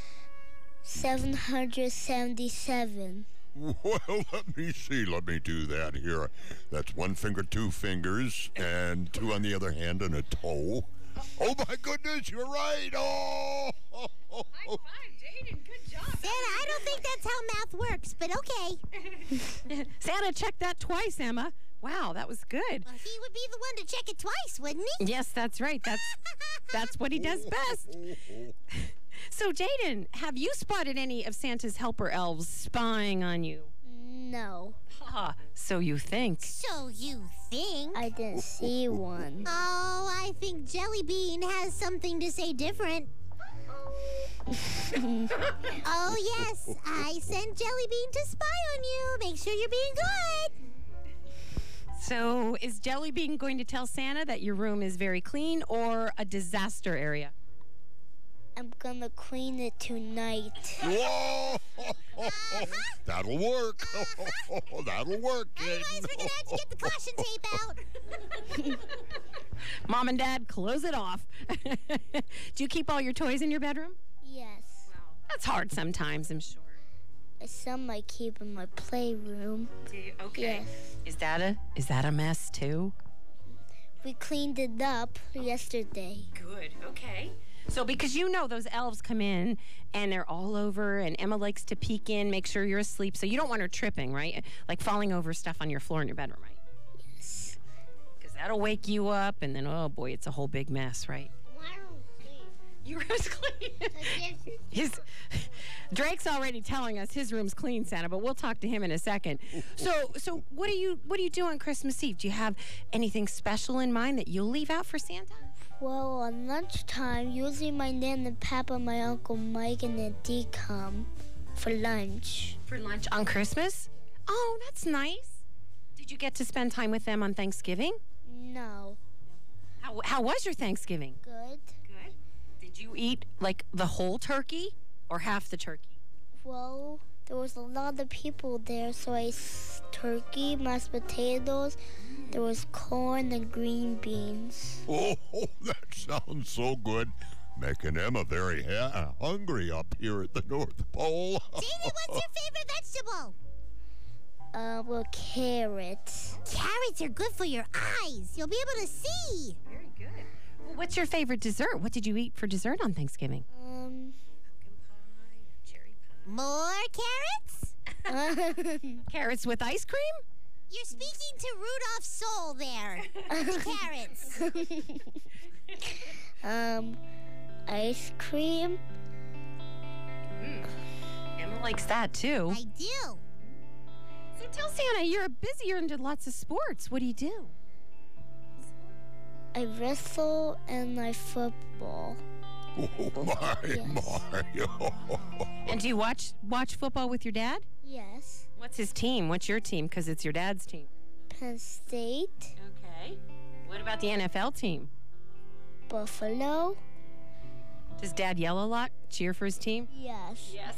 777. Well, let me see. Let me do that here. That's 1 finger, 2 fingers, and 2 on the other hand, and a toe. Oh, my goodness, you're right. Oh. High five, Jaden. Good job. Santa, I don't think that's how math works, but okay. Santa, check that twice, Emma. Wow, that was good. Well, he would be the one to check it twice, wouldn't he? Yes, that's right. That's what he does best. So, Jaden, have you spotted any of Santa's helper elves spying on you? No. So you think. So you think? I didn't see one. Oh, I think Jelly Bean has something to say different. Oh, yes. I sent Jelly Bean to spy on you. Make sure you're being good. So is Jelly Bean going to tell Santa that your room is very clean or a disaster area? I'm gonna clean it tonight. Whoa! That'll work. That'll work. Otherwise, we're gonna have to get the caution tape out. Mom and Dad, close it off. Do you keep all your toys in your bedroom? Yes. Wow. That's hard sometimes, I'm sure. Some I keep in my playroom. Do you? Okay. Yes. Is that a mess too? We cleaned it up yesterday. Good. Okay. So because you know those elves come in and they're all over, and Emma likes to peek in, make sure you're asleep. So you don't want her tripping, right? Like falling over stuff on your floor in your bedroom, right? Yes. Because that'll wake you up, and then, oh boy, it's a whole big mess, right? Your room's clean. Drake's already telling us his room's clean, Santa, but we'll talk to him in a second. So what do you do on Christmas Eve? Do you have anything special in mind that you'll leave out for Santa? Well, on lunchtime, usually my Nan and Papa, my Uncle Mike, and Aunt Dee come for lunch. For lunch on Christmas? Oh, that's nice. Did you get to spend time with them on Thanksgiving? No. How was your Thanksgiving? Good. Good. Did you eat, like, the whole turkey or half the turkey? Well, there was a lot of people there, so I ate turkey, mashed potatoes. There was corn and green beans. Oh, that sounds so good. Making Emma very hungry up here at the North Pole. Jaden, what's your favorite vegetable? Well, carrots. Carrots are good for your eyes. You'll be able to see. Very good. Well, what's your favorite dessert? What did you eat for dessert on Thanksgiving? Pumpkin pie, cherry pie. More carrots? Carrots with ice cream? You're speaking to Rudolph's soul there. The carrots. Ice cream. Emma likes that too. I do. So tell Santa, you're into lots of sports. What do you do? I wrestle and I football. Oh, my. And do you watch football with your dad? Yes. What's his team? What's your team? Because it's your dad's team. Penn State. Okay. What about the NFL team? Buffalo. Does Dad yell a lot? Cheer for his team? Yes. Yes.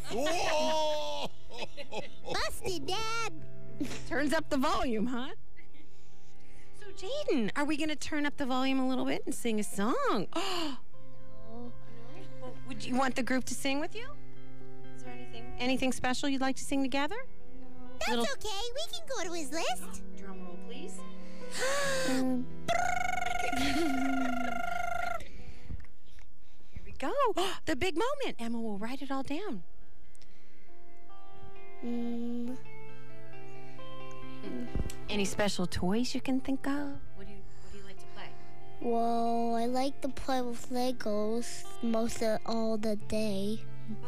Busted, Dad. Turns up the volume, huh? So, Jaden, are we going to turn up the volume a little bit and sing a song? No. Well, would you want the group to sing with you? Is there anything special you'd like to sing together? That's okay. We can go to his list. Drum roll, please. Here we go. The big moment. Emma will write it all down. Any special toys you can think of? What do you like to play? Well, I like to play with Legos most of all the day.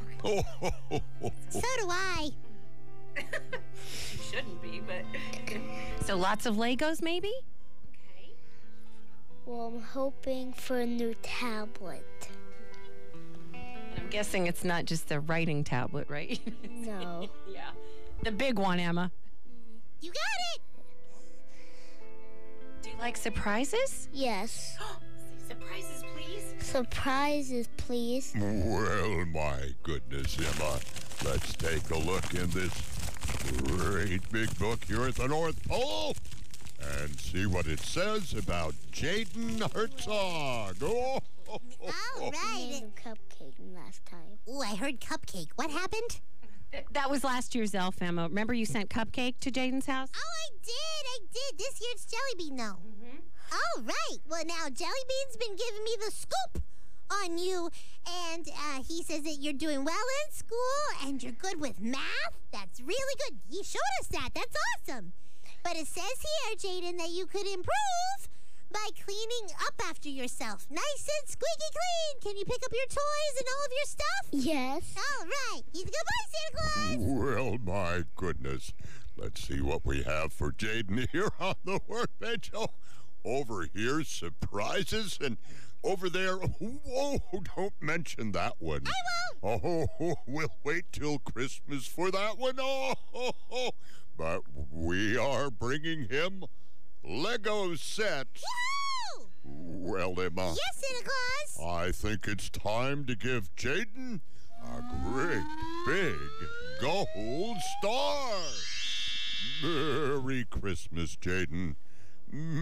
So do I. You shouldn't be, but... So lots of Legos, maybe? Okay. Well, I'm hoping for a new tablet. And I'm guessing it's not just the writing tablet, right? No. Yeah. The big one, Emma. You got it! Do you like surprises? Yes. Say surprises, please. Surprises, please. Well, my goodness, Emma. Let's take a look in this great big book here at the North Pole and see what it says about Jaden Herzog. Oh, All right. Cupcake last time. Oh, I heard cupcake. What happened? That was last year's elf, Emma. Remember you sent cupcake to Jaden's house? Oh, I did. This year's Jelly Bean, though. All right. Well, now, Jelly Bean's been giving me the scoop on you, and he says that you're doing well in school and you're good with math. That's really good. He showed us that. That's awesome. But it says here, Jaden, that you could improve by cleaning up after yourself. Nice and squeaky clean. Can you pick up your toys and all of your stuff? Yes. All right. Goodbye, Santa Claus. well, my goodness. Let's see what we have for Jaden here on the workbench. Oh, over here, surprises, and over there, whoa, don't mention that one. I won't. Oh, we'll wait till Christmas for that one. Oh, but we are bringing him Lego sets. Woo! Well, Emma. Yes, Santa Claus. I think it's time to give Jaden a great big gold star. Merry Christmas, Jaden.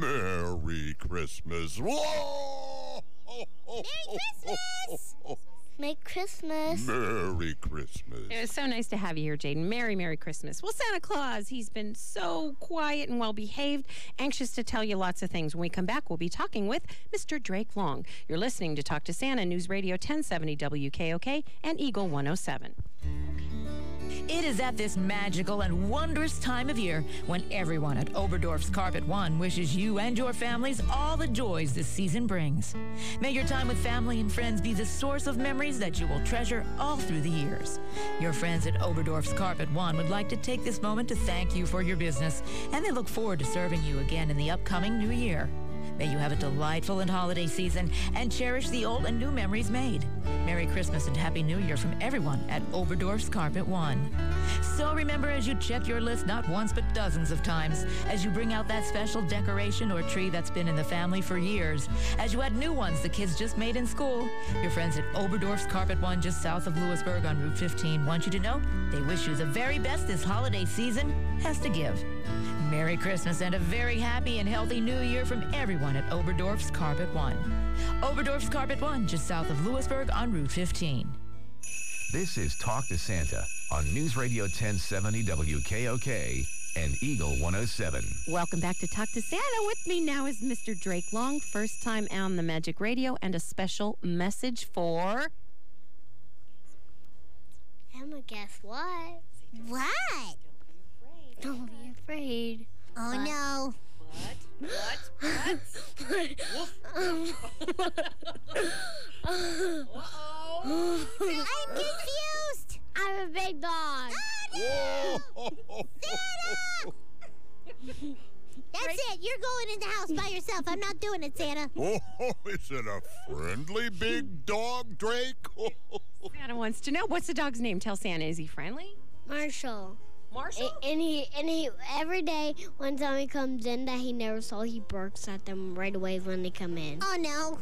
Merry Christmas. Whoa! Merry Christmas! Merry Christmas. Merry Christmas. It was so nice to have you here, Jaden. Merry Christmas. Well, Santa Claus, he's been so quiet and well-behaved, anxious to tell you lots of things. When we come back, we'll be talking with Mr. Drake Long. You're listening to Talk to Santa, News Radio 1070 WKOK and Eagle 107. It is at this magical and wondrous time of year when everyone at Oberdorf's Carpet One wishes you and your families all the joys this season brings. May your time with family and friends be the source of memories that you will treasure all through the years. Your friends at Oberdorf's Carpet One would like to take this moment to thank you for your business, and they look forward to serving you again in the upcoming new year. May you have a delightful and holiday season and cherish the old and new memories made. Merry Christmas and Happy New Year from everyone at Oberdorf's Carpet One. So remember, as you check your list not once but dozens of times, as you bring out that special decoration or tree that's been in the family for years, as you add new ones the kids just made in school, your friends at Oberdorf's Carpet One just south of Lewisburg on Route 15 want you to know they wish you the very best this holiday season has to give. Merry Christmas and a very happy and healthy New Year from everyone at Oberdorf's Carpet One. Oberdorf's Carpet One, just south of Lewisburg on Route 15. This is Talk to Santa on News Radio 1070 WKOK and Eagle 107. Welcome back to Talk to Santa. With me now is Mr. Drake Long, first time on the Magic Radio, and a special message for... Emma, guess what? What? Don't be afraid. Oh, no. What? I'm confused. I'm a big dog. Oh, no. Santa! That's it. You're going in the house by yourself. I'm not doing it, Santa. Oh, is it a friendly big dog, Drake? Santa wants to know, what's the dog's name? Tell Santa, is he friendly? Marshall. Marshall? And he every day when somebody comes in that he never saw, he barks at them right away when they come in. Oh no.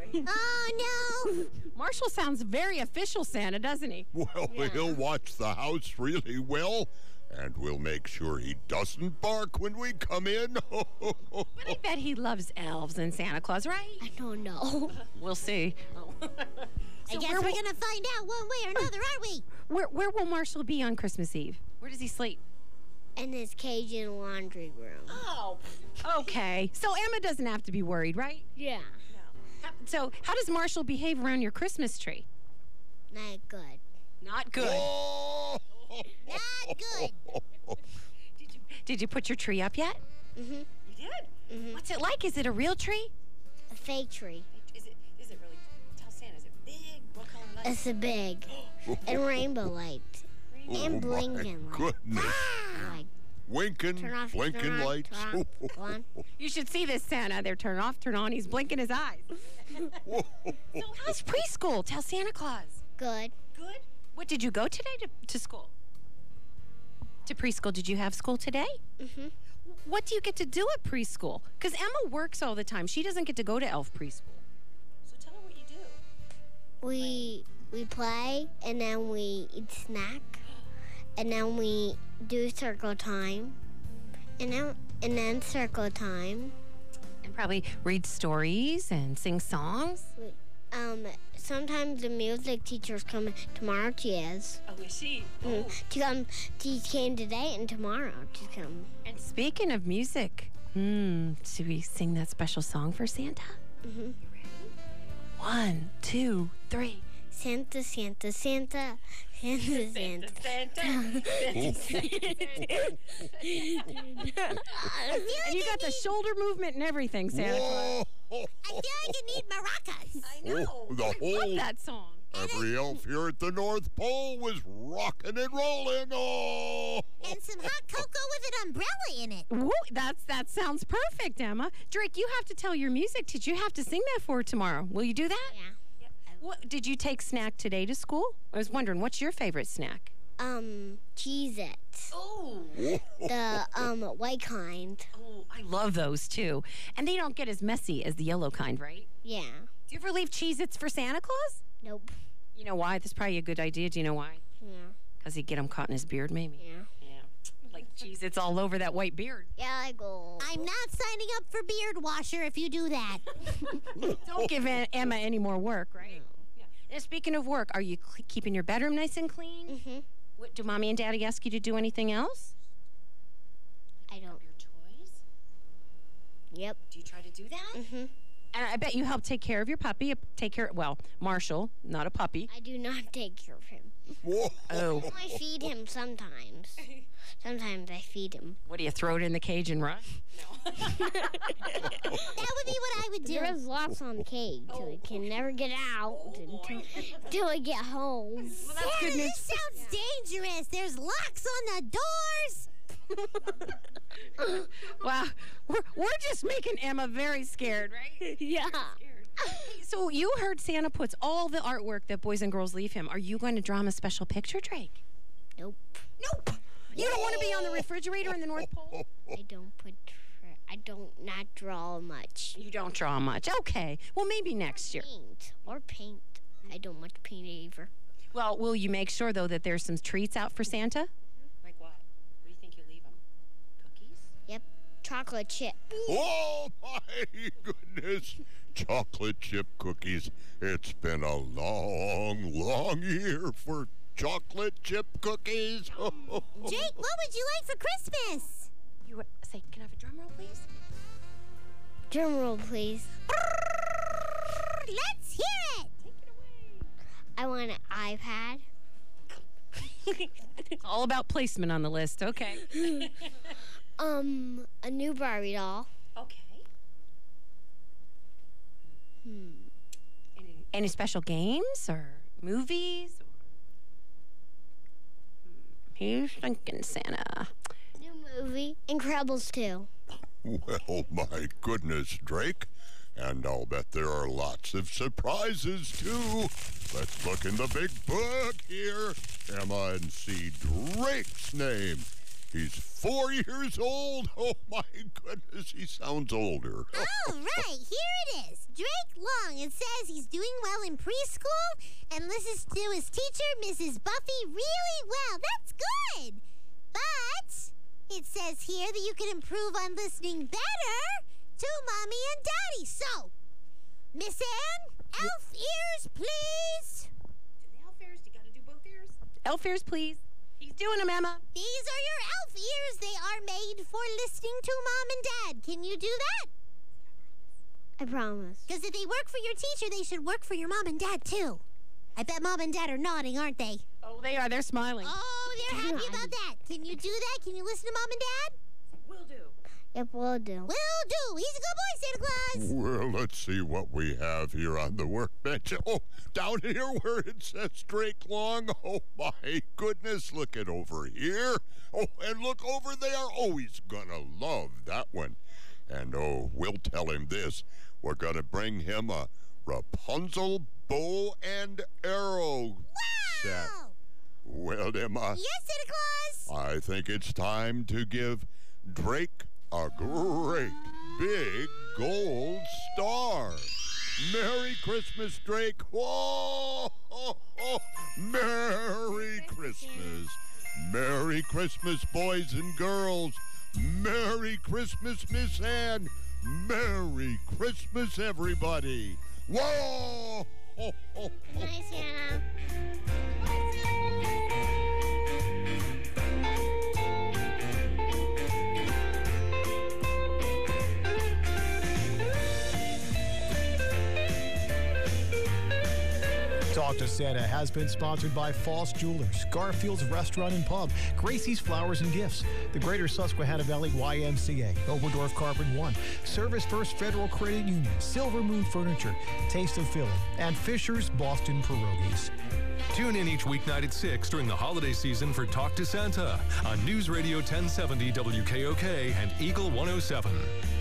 Oh no. Marshall sounds very official, Santa, doesn't he? Well, he'll watch the house really well, and we'll make sure he doesn't bark when we come in. But I bet he loves elves and Santa Claus, right? I don't know. We'll see. I guess we're gonna find out one way or another, aren't we? Where will Marshall be on Christmas Eve? Where does he sleep? In his cage in the laundry room. Oh, okay. So Emma doesn't have to be worried, right? Yeah. No. So how does Marshall behave around your Christmas tree? Not good. Not good. Not good. Did you put your tree up yet? Mm-hmm. You did? Mm-hmm. What's it like? Is it a real tree? A fake tree. Is it really? Tell Santa, is it big? What color lights? It's a big. And rainbow lights. And blinking lights. Goodness. Like, winking, blinking lights. Turn on. You should see this Santa. They're turn off, turn on. He's blinking his eyes. So how's preschool? Tell Santa Claus. Good. Good? What, did you go today to school? To preschool? Did you have school today? Mm-hmm. What do you get to do at preschool? Because Emma works all the time. She doesn't get to go to elf preschool. So tell her what you do. We play, and then we eat snack, and then we do circle time, and then circle time. And probably read stories and sing songs. Sometimes the music teachers come tomorrow. She is. Oh, is she? She came today, and tomorrow she's come. And speaking of music, should we sing that special song for Santa? Mm-hmm. You ready? 1, 2, 3. Santa, Santa, Santa, Santa, Santa, Santa. And you got the shoulder movement and everything, Santa Claus. I feel like you need maracas. I know. I love that song. Every elf here at the North Pole was rocking and rolling. Oh. And some hot cocoa with an umbrella in it. Woo, that sounds perfect, Emma. Drake, you have to tell your music teacher. You have to sing that for her tomorrow. Will you do that? Yeah. What, did you take snack today to school? I was wondering, what's your favorite snack? Cheez-Its. Oh. The white kind. Oh, I love those too. And they don't get as messy as the yellow kind, right? Yeah. Do you ever leave Cheez-Its for Santa Claus? Nope. You know why? That's probably a good idea. Do you know why? Yeah. Because he'd get them caught in his beard, maybe. Yeah. Like Cheez-Its all over that white beard. Yeah, I go. I'm not signing up for beard washer if you do that. Don't give Emma any more work, right? Yeah. And speaking of work, are you keeping your bedroom nice and clean? Mm-hmm. Do Mommy and Daddy ask you to do anything else? I don't. Your toys? Yep. Do you try to do that? Mm-hmm. And I bet you help take care of your puppy. Marshall, not a puppy. I do not take care of him. Whoa. Oh. I feed him sometimes. Sometimes I feed him. What do you throw it in the cage and run? That would be what I would do. There's locks on the cage, so it can never get out until I get home. Well, that's good news. This sounds dangerous. There's locks on the doors. Wow, we're just making Emma very scared, right? Yeah. So you heard Santa puts all the artwork that boys and girls leave him. Are you going to draw him a special picture, Drake? Nope. Nope. You don't want to be on the refrigerator in the North Pole? I don't not draw much. You don't draw much. Okay. Well, maybe next year. Paint. I don't much paint either. Well, will you make sure, though, that there's some treats out for Santa? Like what? What do you think you leave him? Cookies? Yep. Chocolate chip. Oh, my goodness. Chocolate chip cookies. It's been a long, long year for chocolate chip cookies. Jake, what would you like for Christmas? You say, can I have a drum roll, please? Drum roll, please. Let's hear it. Take it away. I want an iPad. It's all about placement on the list. Okay. A new Barbie doll. Okay. Any special games or movies? He's thinking Santa. New movie, Incredibles 2. Well, my goodness, Drake. And I'll bet there are lots of surprises, too. Let's look in the big book here, Emma, and see Drake's name. He's 4 years old. Oh, my goodness, he sounds older. All right, here it is. Drake Long. It says he's doing well in preschool and listens to his teacher, Mrs. Buffy, really well. That's good. But it says here that you can improve on listening better to Mommy and Daddy. So, Miss Ann, elf ears, please. Do the elf ears? You got to do both ears? Elf ears, please. He's doing them, Emma. These are your elf ears. They are made for listening to Mom and Dad. Can you do that? I promise. Because if they work for your teacher, they should work for your Mom and Dad, too. I bet Mom and Dad are nodding, aren't they? Oh, they are. They're smiling. Oh, they're happy about that. Can you do that? Can you listen to Mom and Dad? Will do. Yep, will do. Will do. He's a good boy, Santa Claus. Well, let's see what we have here on the workbench. Oh, down here where it says Drake Long. Oh, my goodness. Look it over here. Oh, and look over there. Oh, he's gonna love that one. And, oh, we'll tell him this. We're gonna bring him a Rapunzel bow and arrow set. Well, Emma. Yes, Santa Claus. I think it's time to give Drake a great big gold star. Merry Christmas, Drake. Whoa! Merry Christmas. Merry Christmas, boys and girls. Merry Christmas, Miss Ann. Merry Christmas, everybody. Whoa! Nice, Santa. Talk to Santa has been sponsored by Foss Jewelers, Garfield's Restaurant and Pub, Gracie's Flowers and Gifts, the Greater Susquehanna Valley YMCA, Oberdorf Carpet One, Service First Federal Credit Union, Silver Moon Furniture, Taste of Philly, and Fisher's Boston Pierogies. Tune in each weeknight at 6 during the holiday season for Talk to Santa on News Radio 1070 WKOK and Eagle 107.